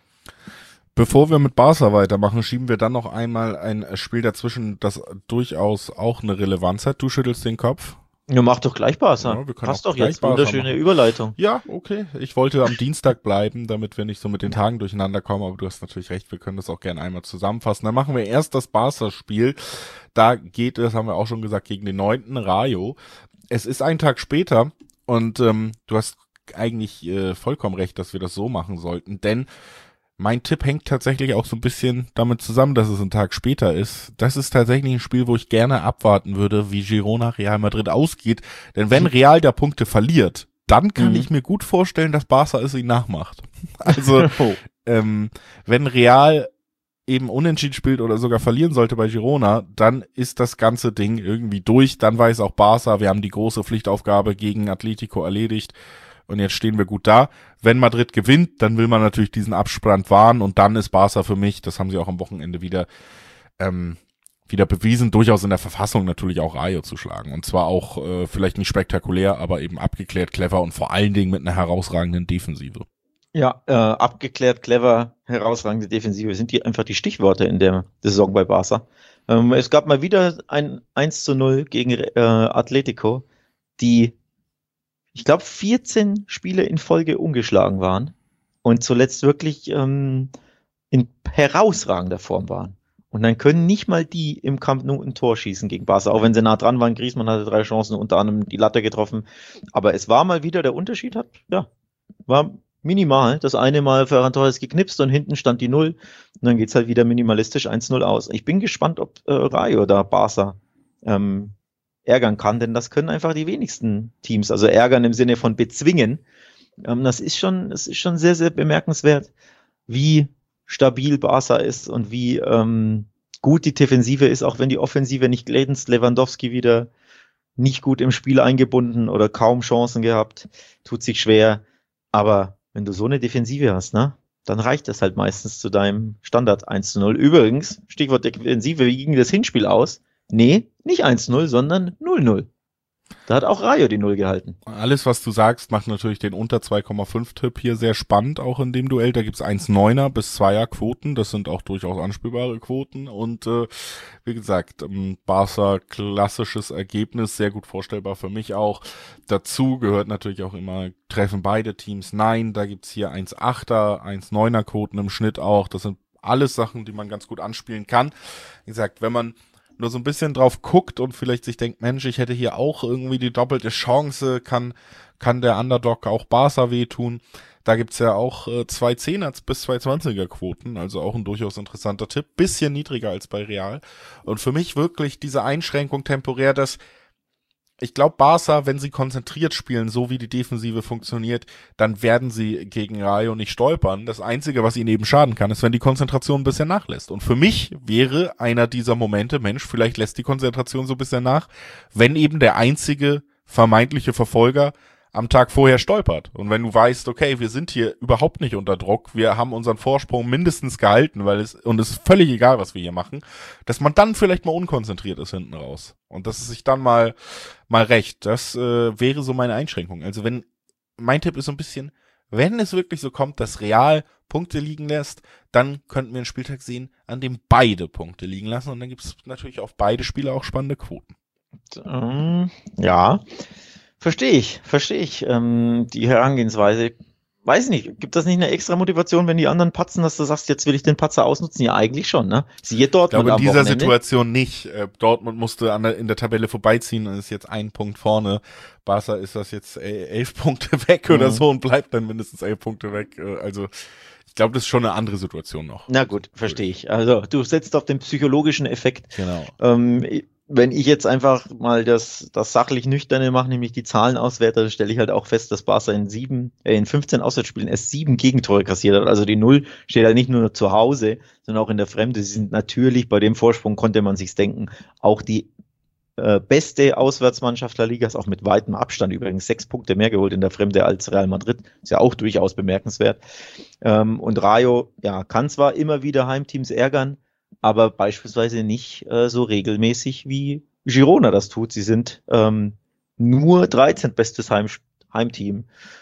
Bevor wir mit Barca weitermachen, schieben wir dann noch einmal ein Spiel dazwischen, das durchaus auch eine Relevanz hat. Du schüttelst den Kopf. Ja, mach doch gleich Barca. Ja, passt doch jetzt, wunderschöne Überleitung. Ja, okay. Ich wollte am Dienstag bleiben, damit wir nicht so mit den Tagen durcheinander kommen, aber du hast natürlich recht, wir können das auch gerne einmal zusammenfassen. Dann machen wir erst das Barca-Spiel. Da geht es, haben wir auch schon gesagt, gegen den 9. Rayo. Es ist ein Tag später und du hast eigentlich vollkommen recht, dass wir das so machen sollten, denn mein Tipp hängt tatsächlich auch so ein bisschen damit zusammen, dass es ein Tag später ist. Das ist tatsächlich ein Spiel, wo ich gerne abwarten würde, wie Girona Real Madrid ausgeht. Denn wenn Real da Punkte verliert, dann kann ich mir gut vorstellen, dass Barca es ihnen nachmacht. Also, wenn Real eben unentschieden spielt oder sogar verlieren sollte bei Girona, dann ist das ganze Ding irgendwie durch. Dann weiß auch Barca, wir haben die große Pflichtaufgabe gegen Atletico erledigt. Und jetzt stehen wir gut da. Wenn Madrid gewinnt, dann will man natürlich diesen Abstand wahren und dann ist Barca für mich, das haben sie auch am Wochenende wieder bewiesen, durchaus in der Verfassung natürlich auch Rayo zu schlagen. Und zwar auch vielleicht nicht spektakulär, aber eben abgeklärt, clever und vor allen Dingen mit einer herausragenden Defensive. Ja, abgeklärt, clever, herausragende Defensive sind einfach die Stichworte in der Saison bei Barca. Es gab mal wieder ein 1:0 gegen Atletico, die ich glaube 14 Spiele in Folge ungeschlagen waren und zuletzt wirklich in herausragender Form waren. Und dann können nicht mal die im Camp Nou ein Tor schießen gegen Barca, auch wenn sie nah dran waren. Griezmann hatte 3 Chancen, unter anderem die Latte getroffen. Aber es war mal wieder, der Unterschied war minimal. Das eine Mal Ferran Torres geknipst und hinten stand die 0. Und dann geht's halt wieder minimalistisch 1-0 aus. Ich bin gespannt, ob Rayo da Barca ärgern kann, denn das können einfach die wenigsten Teams. Also ärgern im Sinne von bezwingen. Das ist schon sehr, sehr bemerkenswert, wie stabil Barca ist und wie gut die Defensive ist, auch wenn die Offensive nicht glänzt. Lewandowski wieder nicht gut im Spiel eingebunden oder kaum Chancen gehabt, tut sich schwer. Aber wenn du so eine Defensive hast, ne, dann reicht das halt meistens zu deinem Standard 1-0. Übrigens, Stichwort Defensive, wie ging das Hinspiel aus? Nee, nicht 1-0, sondern 0-0. Da hat auch Rayo die 0 gehalten. Alles, was du sagst, macht natürlich den unter 2,5-Tipp hier sehr spannend, auch in dem Duell. Da gibt's 1,9er bis 2er Quoten. Das sind auch durchaus anspielbare Quoten. Und wie gesagt, Barca klassisches Ergebnis, sehr gut vorstellbar für mich auch. Dazu gehört natürlich auch immer, treffen beide Teams. Nein, da gibt's hier 1,8er, 1,9er Quoten im Schnitt auch. Das sind alles Sachen, die man ganz gut anspielen kann. Wie gesagt, wenn man nur so ein bisschen drauf guckt und vielleicht sich denkt, Mensch, ich hätte hier auch irgendwie die doppelte Chance, kann der Underdog auch Barca wehtun. Da gibt's ja auch 2 10er bis 2 20er Quoten, also auch ein durchaus interessanter Tipp, bisschen niedriger als bei Real. Und für mich wirklich diese Einschränkung temporär, dass ich glaube, Barca, wenn sie konzentriert spielen, so wie die Defensive funktioniert, dann werden sie gegen Rayo nicht stolpern. Das Einzige, was ihnen eben schaden kann, ist, wenn die Konzentration ein bisschen nachlässt. Und für mich wäre einer dieser Momente, Mensch, vielleicht lässt die Konzentration so ein bisschen nach, wenn eben der einzige vermeintliche Verfolger am Tag vorher stolpert. Und wenn du weißt, okay, wir sind hier überhaupt nicht unter Druck, wir haben unseren Vorsprung mindestens gehalten, es ist völlig egal, was wir hier machen, dass man dann vielleicht mal unkonzentriert ist hinten raus. Und dass es sich dann mal recht. Das wäre so meine Einschränkung. Also mein Tipp ist so ein bisschen, wenn es wirklich so kommt, dass Real Punkte liegen lässt, dann könnten wir einen Spieltag sehen, an dem beide Punkte liegen lassen. Und dann gibt es natürlich auf beide Spiele auch spannende Quoten. Ja, verstehe ich. Die Herangehensweise. Weiß nicht, gibt das nicht eine extra Motivation, wenn die anderen patzen, dass du sagst, jetzt will ich den Patzer ausnutzen? Ja, eigentlich schon, ne? Siehe Dortmund. Ich glaube, in dieser Situation nicht. Dortmund musste in der Tabelle vorbeiziehen und ist jetzt 1 Punkt vorne. Barca ist das jetzt 11 Punkte weg oder so und bleibt dann mindestens 11 Punkte weg. Also ich glaube, das ist schon eine andere Situation noch. Na gut, verstehe ich. Also du setzt auf den psychologischen Effekt. Genau. Wenn ich jetzt einfach mal das sachlich Nüchterne mache, nämlich die Zahlen auswerte, dann stelle ich halt auch fest, dass Barca in 15 Auswärtsspielen erst 7 Gegentore kassiert hat. Also die 0 steht halt nicht nur zu Hause, sondern auch in der Fremde. Sie sind natürlich, bei dem Vorsprung konnte man sich's denken, auch die beste Auswärtsmannschaft der Liga, ist auch mit weitem Abstand übrigens 6 Punkte mehr geholt in der Fremde als Real Madrid. Ist ja auch durchaus bemerkenswert. Und Rayo, ja, kann zwar immer wieder Heimteams ärgern, aber beispielsweise nicht so regelmäßig wie Girona das tut. Sie sind nur 13. bestes Heimteam.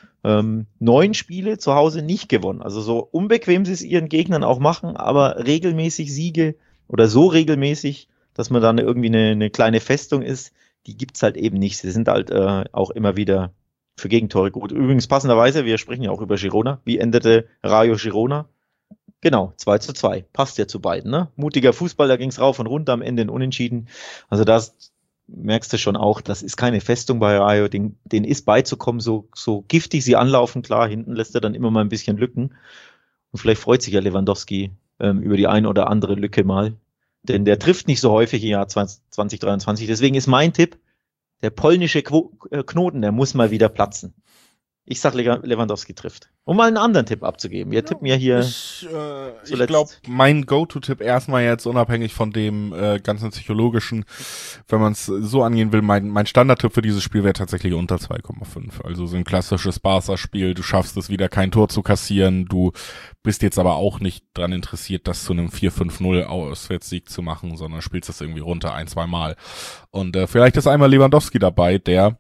9 Spiele zu Hause nicht gewonnen. Also so unbequem sie es ihren Gegnern auch machen, aber regelmäßig Siege oder so regelmäßig, dass man dann irgendwie eine kleine Festung ist, die gibt's halt eben nicht. Sie sind halt auch immer wieder für Gegentore gut. Übrigens passenderweise, wir sprechen ja auch über Girona. Wie endete Rayo Girona? Genau, 2:2. Passt ja zu beiden, ne? Mutiger Fußball, da ging's rauf und runter, am Ende ein Unentschieden. Also das merkst du schon auch, das ist keine Festung bei Rayo, den ist beizukommen, so giftig sie anlaufen, klar, hinten lässt er dann immer mal ein bisschen Lücken. Und vielleicht freut sich ja Lewandowski über die ein oder andere Lücke mal. Denn der trifft nicht so häufig im Jahr 2023. Deswegen ist mein Tipp, der polnische Knoten, der muss mal wieder platzen. Ich sag, Lewandowski trifft. Um mal einen anderen Tipp abzugeben. Wir tippen ja hier. Ich glaube, mein Go-To-Tipp erstmal jetzt unabhängig von dem ganzen psychologischen, wenn man es so angehen will, mein Standardtipp für dieses Spiel wäre tatsächlich unter 2,5. Also so ein klassisches Barca-Spiel. Du schaffst es wieder, kein Tor zu kassieren. Du bist jetzt aber auch nicht dran interessiert, das zu einem 4-5-0 Auswärtssieg zu machen, sondern spielst das irgendwie runter 1-2 Mal. Und vielleicht ist einmal Lewandowski dabei, der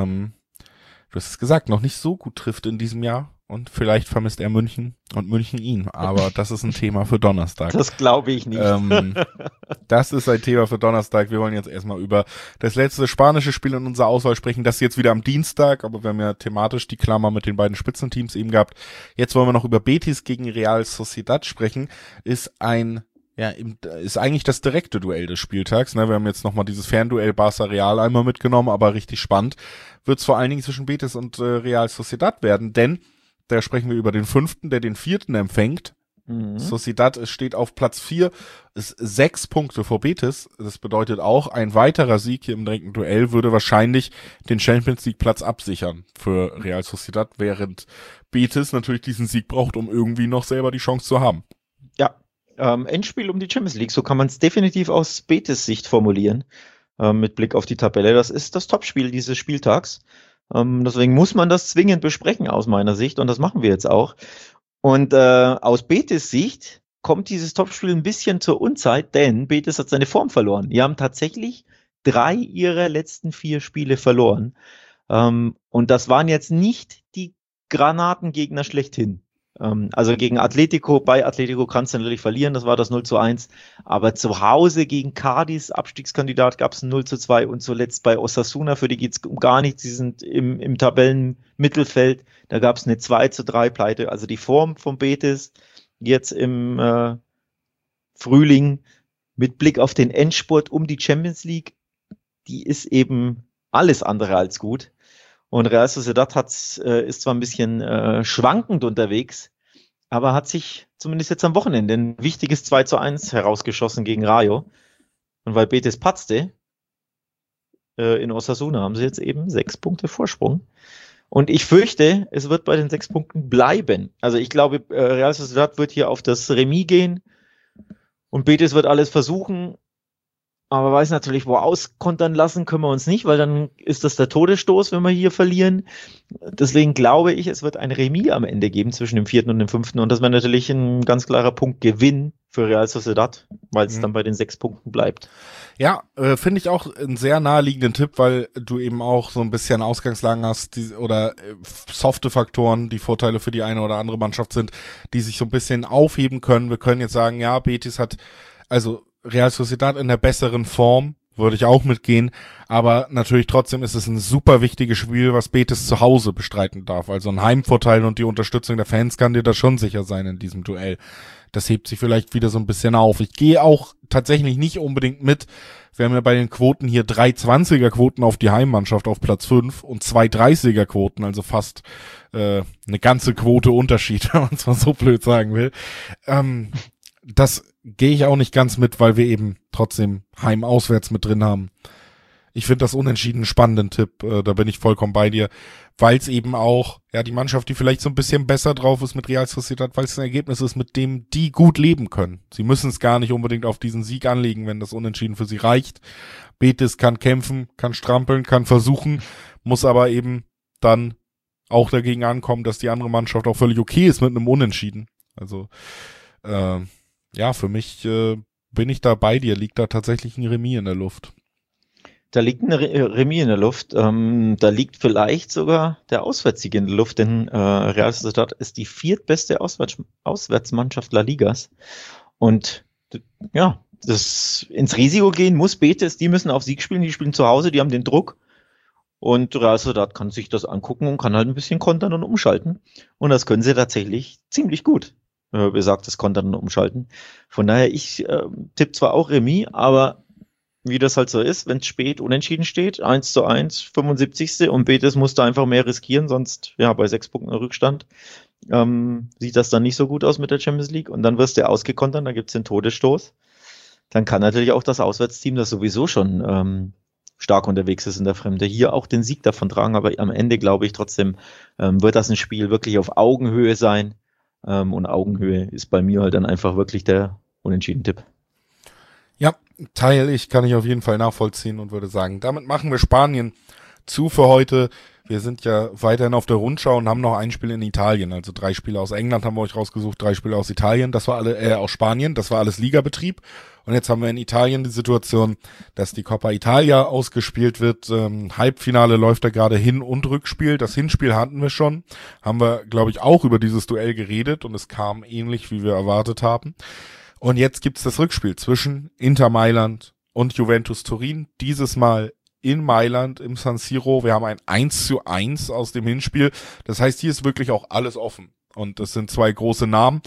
du hast es gesagt, noch nicht so gut trifft in diesem Jahr und vielleicht vermisst er München und München ihn, aber das ist ein Thema für Donnerstag. Das glaube ich nicht. Das ist ein Thema für Donnerstag. Wir wollen jetzt erstmal über das letzte spanische Spiel in unserer Auswahl sprechen, das ist jetzt wieder am Dienstag, aber wir haben ja thematisch die Klammer mit den beiden Spitzenteams eben gehabt. Jetzt wollen wir noch über Betis gegen Real Sociedad sprechen, ist ein ist eigentlich das direkte Duell des Spieltags. Ne? Wir haben jetzt nochmal dieses Fernduell Barça-Real einmal mitgenommen, aber richtig spannend wird's vor allen Dingen zwischen Betis und Real Sociedad werden, denn da sprechen wir über den 5., der den 4. empfängt. Sociedad steht auf Platz 4, ist 6 Punkte vor Betis. Das bedeutet auch, ein weiterer Sieg hier im direkten Duell würde wahrscheinlich den Champions League Platz absichern für Real Sociedad, während Betis natürlich diesen Sieg braucht, um irgendwie noch selber die Chance zu haben. Ja, Endspiel um die Champions League, so kann man es definitiv aus Betis Sicht formulieren, mit Blick auf die Tabelle. Das ist das Topspiel dieses Spieltags. Deswegen muss man das zwingend besprechen aus meiner Sicht und das machen wir jetzt auch. Und aus Betis Sicht kommt dieses Topspiel ein bisschen zur Unzeit, denn Betis hat seine Form verloren. Die haben tatsächlich 3 ihrer letzten 4 Spiele verloren. Und das waren jetzt nicht die Granatengegner schlechthin. Also gegen Atletico, bei Atletico kannst du natürlich verlieren, das war das 0:1. Aber zu Hause gegen Cádiz, Abstiegskandidat, gab es ein 0:2 und zuletzt bei Osasuna, für die geht es um gar nichts, sie sind im Tabellenmittelfeld, da gab es eine 2:3 Pleite. Also die Form von Betis jetzt im Frühling mit Blick auf den Endspurt um die Champions League, die ist eben alles andere als gut. Und Real Sociedad ist zwar ein bisschen schwankend unterwegs, aber hat sich zumindest jetzt am Wochenende ein wichtiges 2:1 herausgeschossen gegen Rayo. Und weil Betis patzte, in Osasuna haben sie jetzt eben 6 Punkte Vorsprung. Und ich fürchte, es wird bei den 6 Punkten bleiben. Also ich glaube, Real Sociedad wird hier auf das Remis gehen und Betis wird alles versuchen. Aber weiß natürlich, wo auskontern lassen können wir uns nicht, weil dann ist das der Todesstoß, wenn wir hier verlieren. Deswegen glaube ich, es wird ein Remis am Ende geben zwischen dem 4. und dem 5. Und das wäre natürlich ein ganz klarer Punktgewinn für Real Sociedad, weil es dann bei den 6 Punkten bleibt. Ja, finde ich auch einen sehr naheliegenden Tipp, weil du eben auch so ein bisschen Ausgangslagen hast, oder softe Faktoren, die Vorteile für die eine oder andere Mannschaft sind, die sich so ein bisschen aufheben können. Wir können jetzt sagen, ja, Betis hat, also Real Sociedad in der besseren Form, würde ich auch mitgehen, aber natürlich trotzdem ist es ein super wichtiges Spiel, was Betis zu Hause bestreiten darf. Also ein Heimvorteil und die Unterstützung der Fans kann dir da schon sicher sein in diesem Duell. Das hebt sich vielleicht wieder so ein bisschen auf. Ich gehe auch tatsächlich nicht unbedingt mit. Wir haben ja bei den Quoten hier 3 20er Quoten auf die Heimmannschaft auf Platz 5 und 2 30er Quoten, also fast eine ganze Quote Unterschied, wenn man es mal so blöd sagen will. Das gehe ich auch nicht ganz mit, weil wir eben trotzdem Heim-Auswärts mit drin haben. Ich finde das unentschieden einen spannenden Tipp, da bin ich vollkommen bei dir, weil es eben auch, ja, die Mannschaft, die vielleicht so ein bisschen besser drauf ist mit Real Sociedad, weil es ein Ergebnis ist, mit dem die gut leben können. Sie müssen es gar nicht unbedingt auf diesen Sieg anlegen, wenn das Unentschieden für sie reicht. Betis kann kämpfen, kann strampeln, kann versuchen, muss aber eben dann auch dagegen ankommen, dass die andere Mannschaft auch völlig okay ist mit einem Unentschieden. Also, ja, für mich bin ich da bei dir, liegt da tatsächlich ein Remis in der Luft. Da liegt ein Remis in der Luft. Da liegt vielleicht sogar der Auswärtssieg in der Luft, denn Real Sociedad ist die 4. beste Auswärtsmannschaft La Ligas. Und ja, das ins Risiko gehen muss Betis, die müssen auf Sieg spielen, die spielen zu Hause, die haben den Druck. Und Real Sociedad kann sich das angucken und kann halt ein bisschen kontern und umschalten. Und das können sie tatsächlich ziemlich gut. Besagtes Kontern und Umschalten. Von daher, ich tippe zwar auch Remis, aber wie das halt so ist, wenn es spät unentschieden steht, 1:1, 75. und Betis muss da einfach mehr riskieren, sonst, ja, bei 6 Punkten Rückstand, sieht das dann nicht so gut aus mit der Champions League und dann wirst du ausgekontert, dann gibt's den Todesstoß. Dann kann natürlich auch das Auswärtsteam, das sowieso schon stark unterwegs ist in der Fremde, hier auch den Sieg davon tragen, aber am Ende glaube ich trotzdem, wird das ein Spiel wirklich auf Augenhöhe sein. Und Augenhöhe ist bei mir halt dann einfach wirklich der Unentschieden-Tipp. Ja, kann ich auf jeden Fall nachvollziehen und würde sagen, damit machen wir Spanien zu für heute. Wir sind ja weiterhin auf der Rundschau und haben noch ein Spiel in Italien, also 3 Spiele aus England haben wir euch rausgesucht, 3 Spiele aus Italien, das war aus Spanien, das war alles Ligabetrieb. Und jetzt haben wir in Italien die Situation, dass die Coppa Italia ausgespielt wird. Halbfinale läuft da gerade Hin- und Rückspiel. Das Hinspiel hatten wir schon. Haben wir, glaube ich, auch über dieses Duell geredet und es kam ähnlich, wie wir erwartet haben. Und jetzt gibt's das Rückspiel zwischen Inter Mailand und Juventus Turin. Dieses Mal in Mailand im San Siro. Wir haben ein 1:1 aus dem Hinspiel. Das heißt, hier ist wirklich auch alles offen. Und es sind 2 große Namen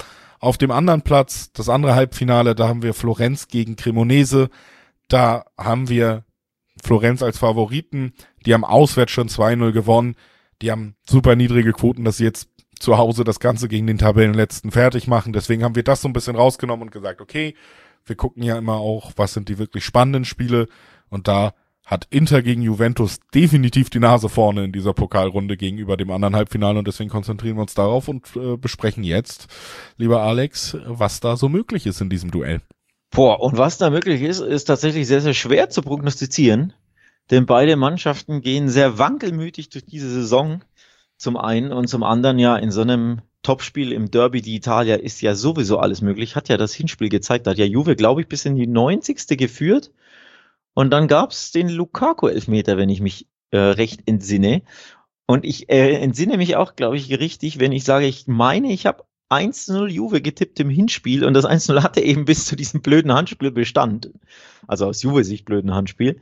Auf dem anderen Platz, das andere Halbfinale, da haben wir Florenz gegen Cremonese. Da haben wir Florenz als Favoriten. Die haben auswärts schon 2-0 gewonnen. Die haben super niedrige Quoten, dass sie jetzt zu Hause das Ganze gegen den Tabellenletzten fertig machen. Deswegen haben wir das so ein bisschen rausgenommen und gesagt, okay, wir gucken ja immer auch, was sind die wirklich spannenden Spiele. Und da hat Inter gegen Juventus definitiv die Nase vorne in dieser Pokalrunde gegenüber dem anderen Halbfinale. Und deswegen konzentrieren wir uns darauf und besprechen jetzt, lieber Alex, was da so möglich ist in diesem Duell. Boah, und was da möglich ist, ist tatsächlich sehr, sehr schwer zu prognostizieren. Denn beide Mannschaften gehen sehr wankelmütig durch diese Saison. Zum einen und zum anderen ja in so einem Topspiel im Derby d'Italia ist ja sowieso alles möglich. Hat ja das Hinspiel gezeigt. Da hat ja Juve, glaube ich, bis in die 90. geführt. Und dann gab's den Lukaku-Elfmeter, wenn ich mich recht entsinne. Und ich entsinne mich auch, glaube ich, richtig, wenn ich sage, ich meine, ich habe 1-0 Juve getippt im Hinspiel und das 1-0 hatte eben bis zu diesem blöden Handspiel Bestand. Also aus Juve-Sicht blöden Handspiel.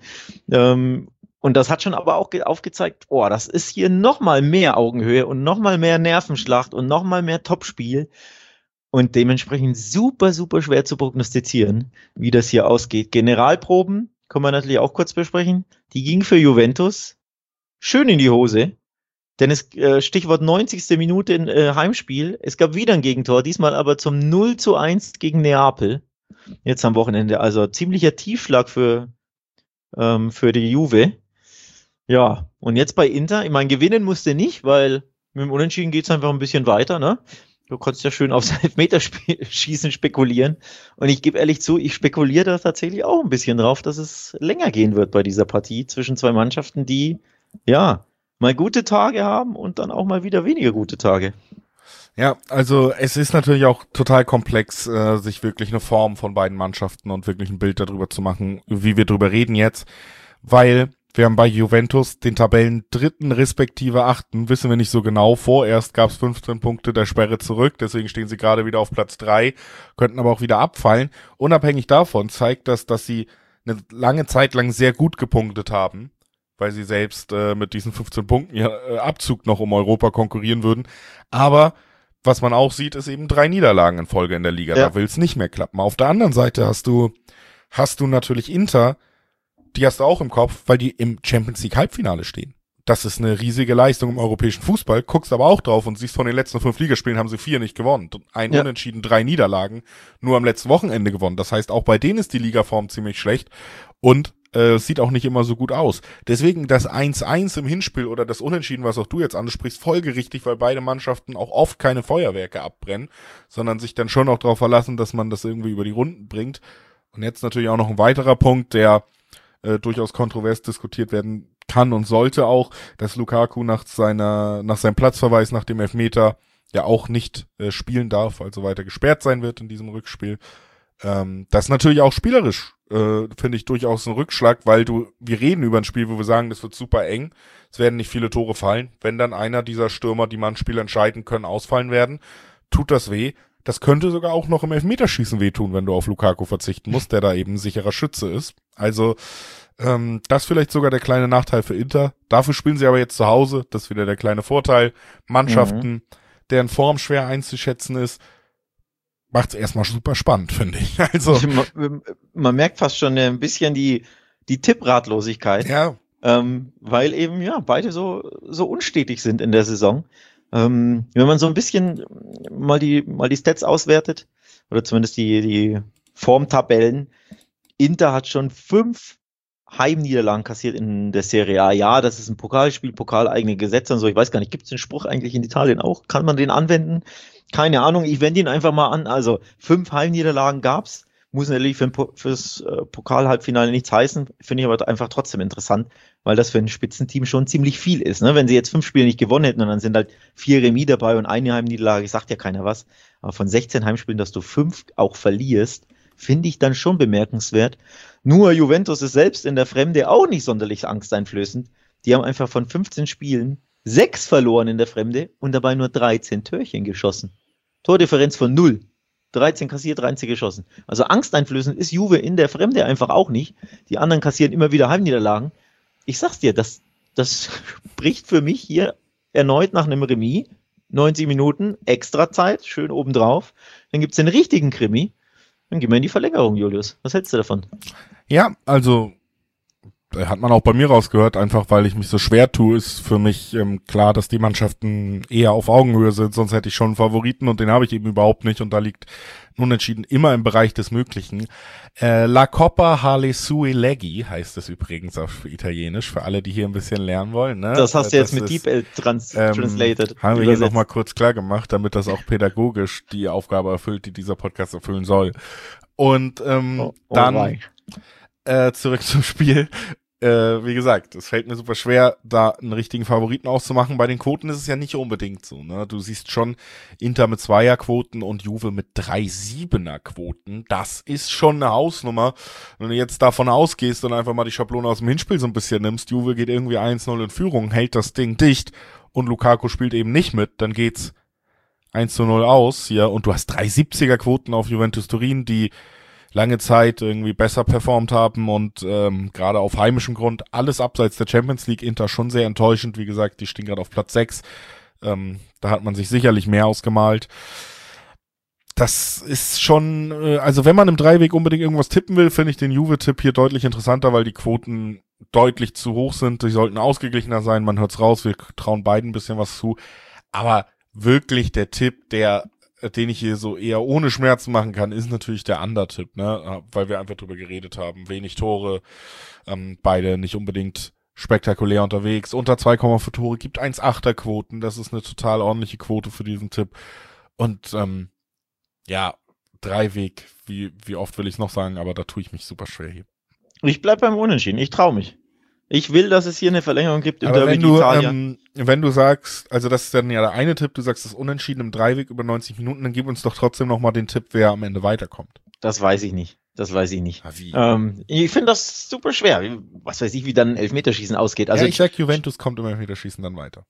Und das hat schon aber auch aufgezeigt, oh, das ist hier nochmal mehr Augenhöhe und nochmal mehr Nervenschlacht und nochmal mehr Topspiel. Und dementsprechend super, super schwer zu prognostizieren, wie das hier ausgeht. Generalproben können wir natürlich auch kurz besprechen. Die ging für Juventus schön in die Hose. Denn es Stichwort 90. Minute in Heimspiel. Es gab wieder ein Gegentor, diesmal aber zum 0-1 gegen Neapel. Jetzt am Wochenende. Also ziemlicher Tiefschlag für die Juve. Ja, und jetzt bei Inter. Ich meine, gewinnen musste nicht, weil mit dem Unentschieden geht's einfach ein bisschen weiter, ne? Du konntest ja schön aufs Elfmeterschießen spekulieren. Und ich gebe ehrlich zu, ich spekuliere da tatsächlich auch ein bisschen drauf, dass es länger gehen wird bei dieser Partie zwischen zwei Mannschaften, die, ja, mal gute Tage haben und dann auch mal wieder weniger gute Tage. Ja, also es ist natürlich auch total komplex, sich wirklich eine Form von beiden Mannschaften und wirklich ein Bild darüber zu machen, wie wir drüber reden jetzt, weil wir haben bei Juventus den Tabellen 3. respektive 8. wissen wir nicht so genau. Vorerst gab es 15 Punkte der Sperre zurück, deswegen stehen sie gerade wieder auf Platz 3, könnten aber auch wieder abfallen. Unabhängig davon zeigt das, dass sie eine lange Zeit lang sehr gut gepunktet haben, weil sie selbst mit diesen 15 Punkten ja Abzug noch um Europa konkurrieren würden. Aber was man auch sieht, ist eben 3 Niederlagen in Folge in der Liga. Ja. Da will es nicht mehr klappen. Auf der anderen Seite hast du natürlich Inter, die hast du auch im Kopf, weil die im Champions League Halbfinale stehen. Das ist eine riesige Leistung im europäischen Fußball. Guckst aber auch drauf und siehst, von den letzten 5 Ligaspielen haben sie 4 nicht gewonnen. Ein Unentschieden, 3 Niederlagen, nur am letzten Wochenende gewonnen. Das heißt, auch bei denen ist die Ligaform ziemlich schlecht und sieht auch nicht immer so gut aus. Deswegen das 1-1 im Hinspiel oder das Unentschieden, was auch du jetzt ansprichst, folgerichtig, weil beide Mannschaften auch oft keine Feuerwerke abbrennen, sondern sich dann schon auch darauf verlassen, dass man das irgendwie über die Runden bringt. Und jetzt natürlich auch noch ein weiterer Punkt, der durchaus kontrovers diskutiert werden kann und sollte auch, dass Lukaku nach seinem Platzverweis nach dem Elfmeter ja auch nicht spielen darf, also weiter gesperrt sein wird in diesem Rückspiel. Das ist natürlich auch spielerisch, finde ich, durchaus ein Rückschlag, weil wir reden über ein Spiel, wo wir sagen, das wird super eng, es werden nicht viele Tore fallen. Wenn dann einer dieser Stürmer, die man ein Spiel entscheiden können, ausfallen werden, tut das weh. Das könnte sogar auch noch im Elfmeterschießen wehtun, wenn du auf Lukaku verzichten musst, der da eben ein sicherer Schütze ist. Also das vielleicht sogar der kleine Nachteil für Inter. Dafür spielen sie aber jetzt zu Hause, das ist wieder der kleine Vorteil. Mannschaften, deren Form schwer einzuschätzen ist, macht es erstmal super spannend, finde ich. Also man merkt fast schon ein bisschen die Tippratlosigkeit. Ja. Weil eben ja beide so unstetig sind in der Saison. Wenn man so ein bisschen mal die Stats auswertet, oder zumindest die Formtabellen, Inter hat schon 5 Heimniederlagen kassiert in der Serie A. Ja, das ist ein Pokalspiel, pokaleigene Gesetze und so. Ich weiß gar nicht, gibt es den Spruch eigentlich in Italien auch? Kann man den anwenden? Keine Ahnung, ich wende ihn einfach mal an. Also 5 Heimniederlagen gab's. Muss natürlich fürs Pokal-Halbfinale nichts heißen. Finde ich aber einfach trotzdem interessant, weil das für ein Spitzenteam schon ziemlich viel ist. Ne? Wenn sie jetzt 5 Spiele nicht gewonnen hätten und dann sind halt 4 Remis dabei und eine Heimniederlage, sagt ja keiner was. Aber von 16 Heimspielen, dass du 5 auch verlierst, finde ich dann schon bemerkenswert. Nur Juventus ist selbst in der Fremde auch nicht sonderlich angsteinflößend. Die haben einfach von 15 Spielen 6 verloren in der Fremde und dabei nur 13 Törchen geschossen. Tordifferenz von 0. 13 kassiert, 13 geschossen. Also angsteinflößend ist Juve in der Fremde einfach auch nicht. Die anderen kassieren immer wieder Heimniederlagen. Ich sag's dir, das spricht für mich hier erneut nach einem Remis. 90 Minuten, extra Zeit, schön obendrauf. Dann gibt's den richtigen Krimi. Dann gehen wir in die Verlängerung, Julius. Was hältst du davon? Ja, also hat man auch bei mir rausgehört, einfach weil ich mich so schwer tue, ist für mich klar, dass die Mannschaften eher auf Augenhöhe sind, sonst hätte ich schon einen Favoriten und den habe ich eben überhaupt nicht und da liegt ein Unentschieden immer im Bereich des Möglichen. La Coppa Harley Sue Leggi heißt es übrigens auf Italienisch, für alle, die hier ein bisschen lernen wollen. Ne? Das hast du jetzt mit DeepL translated. Haben wir hier nochmal kurz klar gemacht, damit das auch pädagogisch die Aufgabe erfüllt, die dieser Podcast erfüllen soll. Und dann zurück zum Spiel. Wie gesagt, es fällt mir super schwer, da einen richtigen Favoriten auszumachen. Bei den Quoten ist es ja nicht unbedingt so, ne? Du siehst schon Inter mit 2er-Quoten und Juve mit 3 7er-Quoten. Das ist schon eine Hausnummer. Wenn du jetzt davon ausgehst und einfach mal die Schablone aus dem Hinspiel so ein bisschen nimmst, Juve geht irgendwie 1-0 in Führung, hält das Ding dicht und Lukaku spielt eben nicht mit, dann geht's 1-0 aus hier und du hast 3 70er-Quoten auf Juventus Turin, die lange Zeit irgendwie besser performt haben und gerade auf heimischem Grund alles abseits der Champions League. Inter schon sehr enttäuschend, wie gesagt, die stehen gerade auf Platz 6. Da hat man sich sicherlich mehr ausgemalt. Das ist schon, also wenn man im Dreiweg unbedingt irgendwas tippen will, finde ich den Juve-Tipp hier deutlich interessanter, weil die Quoten deutlich zu hoch sind. Die sollten ausgeglichener sein, man hört's raus, wir trauen beiden ein bisschen was zu. Aber wirklich der Tipp, den ich hier so eher ohne Schmerzen machen kann, ist natürlich der Under-Tipp, ne, weil wir einfach drüber geredet haben. Wenig Tore, beide nicht unbedingt spektakulär unterwegs. Unter 2,5 Tore gibt 1,8er Quoten. Das ist eine total ordentliche Quote für diesen Tipp. Und ja, Dreiweg, wie oft will ich es noch sagen, aber da tue ich mich super schwer hier. Ich bleib beim Unentschieden. Ich traue mich. Ich will, dass es hier eine Verlängerung gibt im aber Derby d'Italia. Wenn du sagst, also das ist dann ja der eine Tipp, du sagst das Unentschieden im Dreiweg über 90 Minuten, dann gib uns doch trotzdem nochmal den Tipp, wer am Ende weiterkommt. Das weiß ich nicht. Wie? Ich finde das super schwer. Was weiß ich, wie dann ein Elfmeterschießen ausgeht. Also ja, ich sag, Juventus kommt im Elfmeterschießen dann weiter.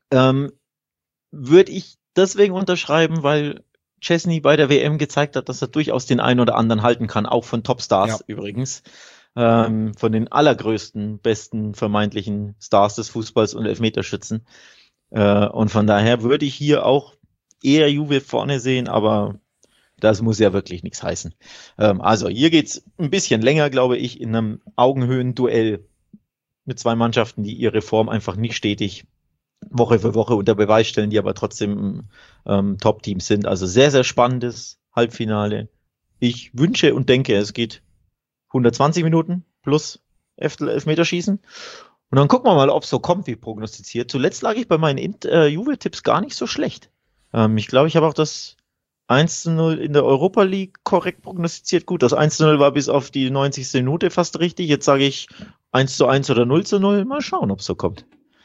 Würde ich deswegen unterschreiben, weil Szczesny bei der WM gezeigt hat, dass er durchaus den einen oder anderen halten kann, auch von Topstars übrigens. Von den allergrößten, besten vermeintlichen Stars des Fußballs und Elfmeterschützen. Und von daher würde ich hier auch eher Juve vorne sehen, aber das muss ja wirklich nichts heißen. Also hier geht's ein bisschen länger, glaube ich, in einem Augenhöhenduell mit zwei Mannschaften, die ihre Form einfach nicht stetig Woche für Woche unter Beweis stellen, die aber trotzdem Top-Teams sind. Also sehr, sehr spannendes Halbfinale. Ich wünsche und denke, es geht 120 Minuten plus Elfmeterschießen. Und dann gucken wir mal, ob es so kommt, wie prognostiziert. Zuletzt lag ich bei meinen Juve-Tipps gar nicht so schlecht. Ich glaube, ich habe auch das 1-0 in der Europa League korrekt prognostiziert. Gut, das 1-0 war bis auf die 90. Minute fast richtig. Jetzt sage ich 1-1 oder 0-0. Mal schauen, ob es so kommt.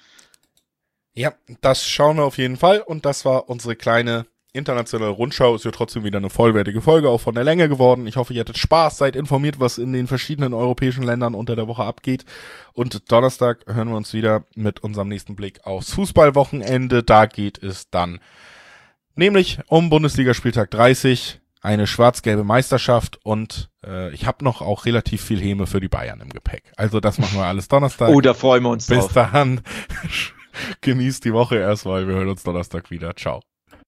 Ja, das schauen wir auf jeden Fall. Und das war unsere kleine internationale Rundschau. Ist ja trotzdem wieder eine vollwertige Folge, auch von der Länge geworden. Ich hoffe, ihr hattet Spaß, seid informiert, was in den verschiedenen europäischen Ländern unter der Woche abgeht. Und Donnerstag hören wir uns wieder mit unserem nächsten Blick aufs Fußballwochenende. Da geht es dann nämlich um Bundesligaspieltag 30, eine schwarz-gelbe Meisterschaft und ich habe noch auch relativ viel Häme für die Bayern im Gepäck. Also das machen wir alles Donnerstag. Oh, da freuen wir uns Bis drauf. dahin, genießt die Woche erstmal. Wir hören uns Donnerstag wieder. Ciao.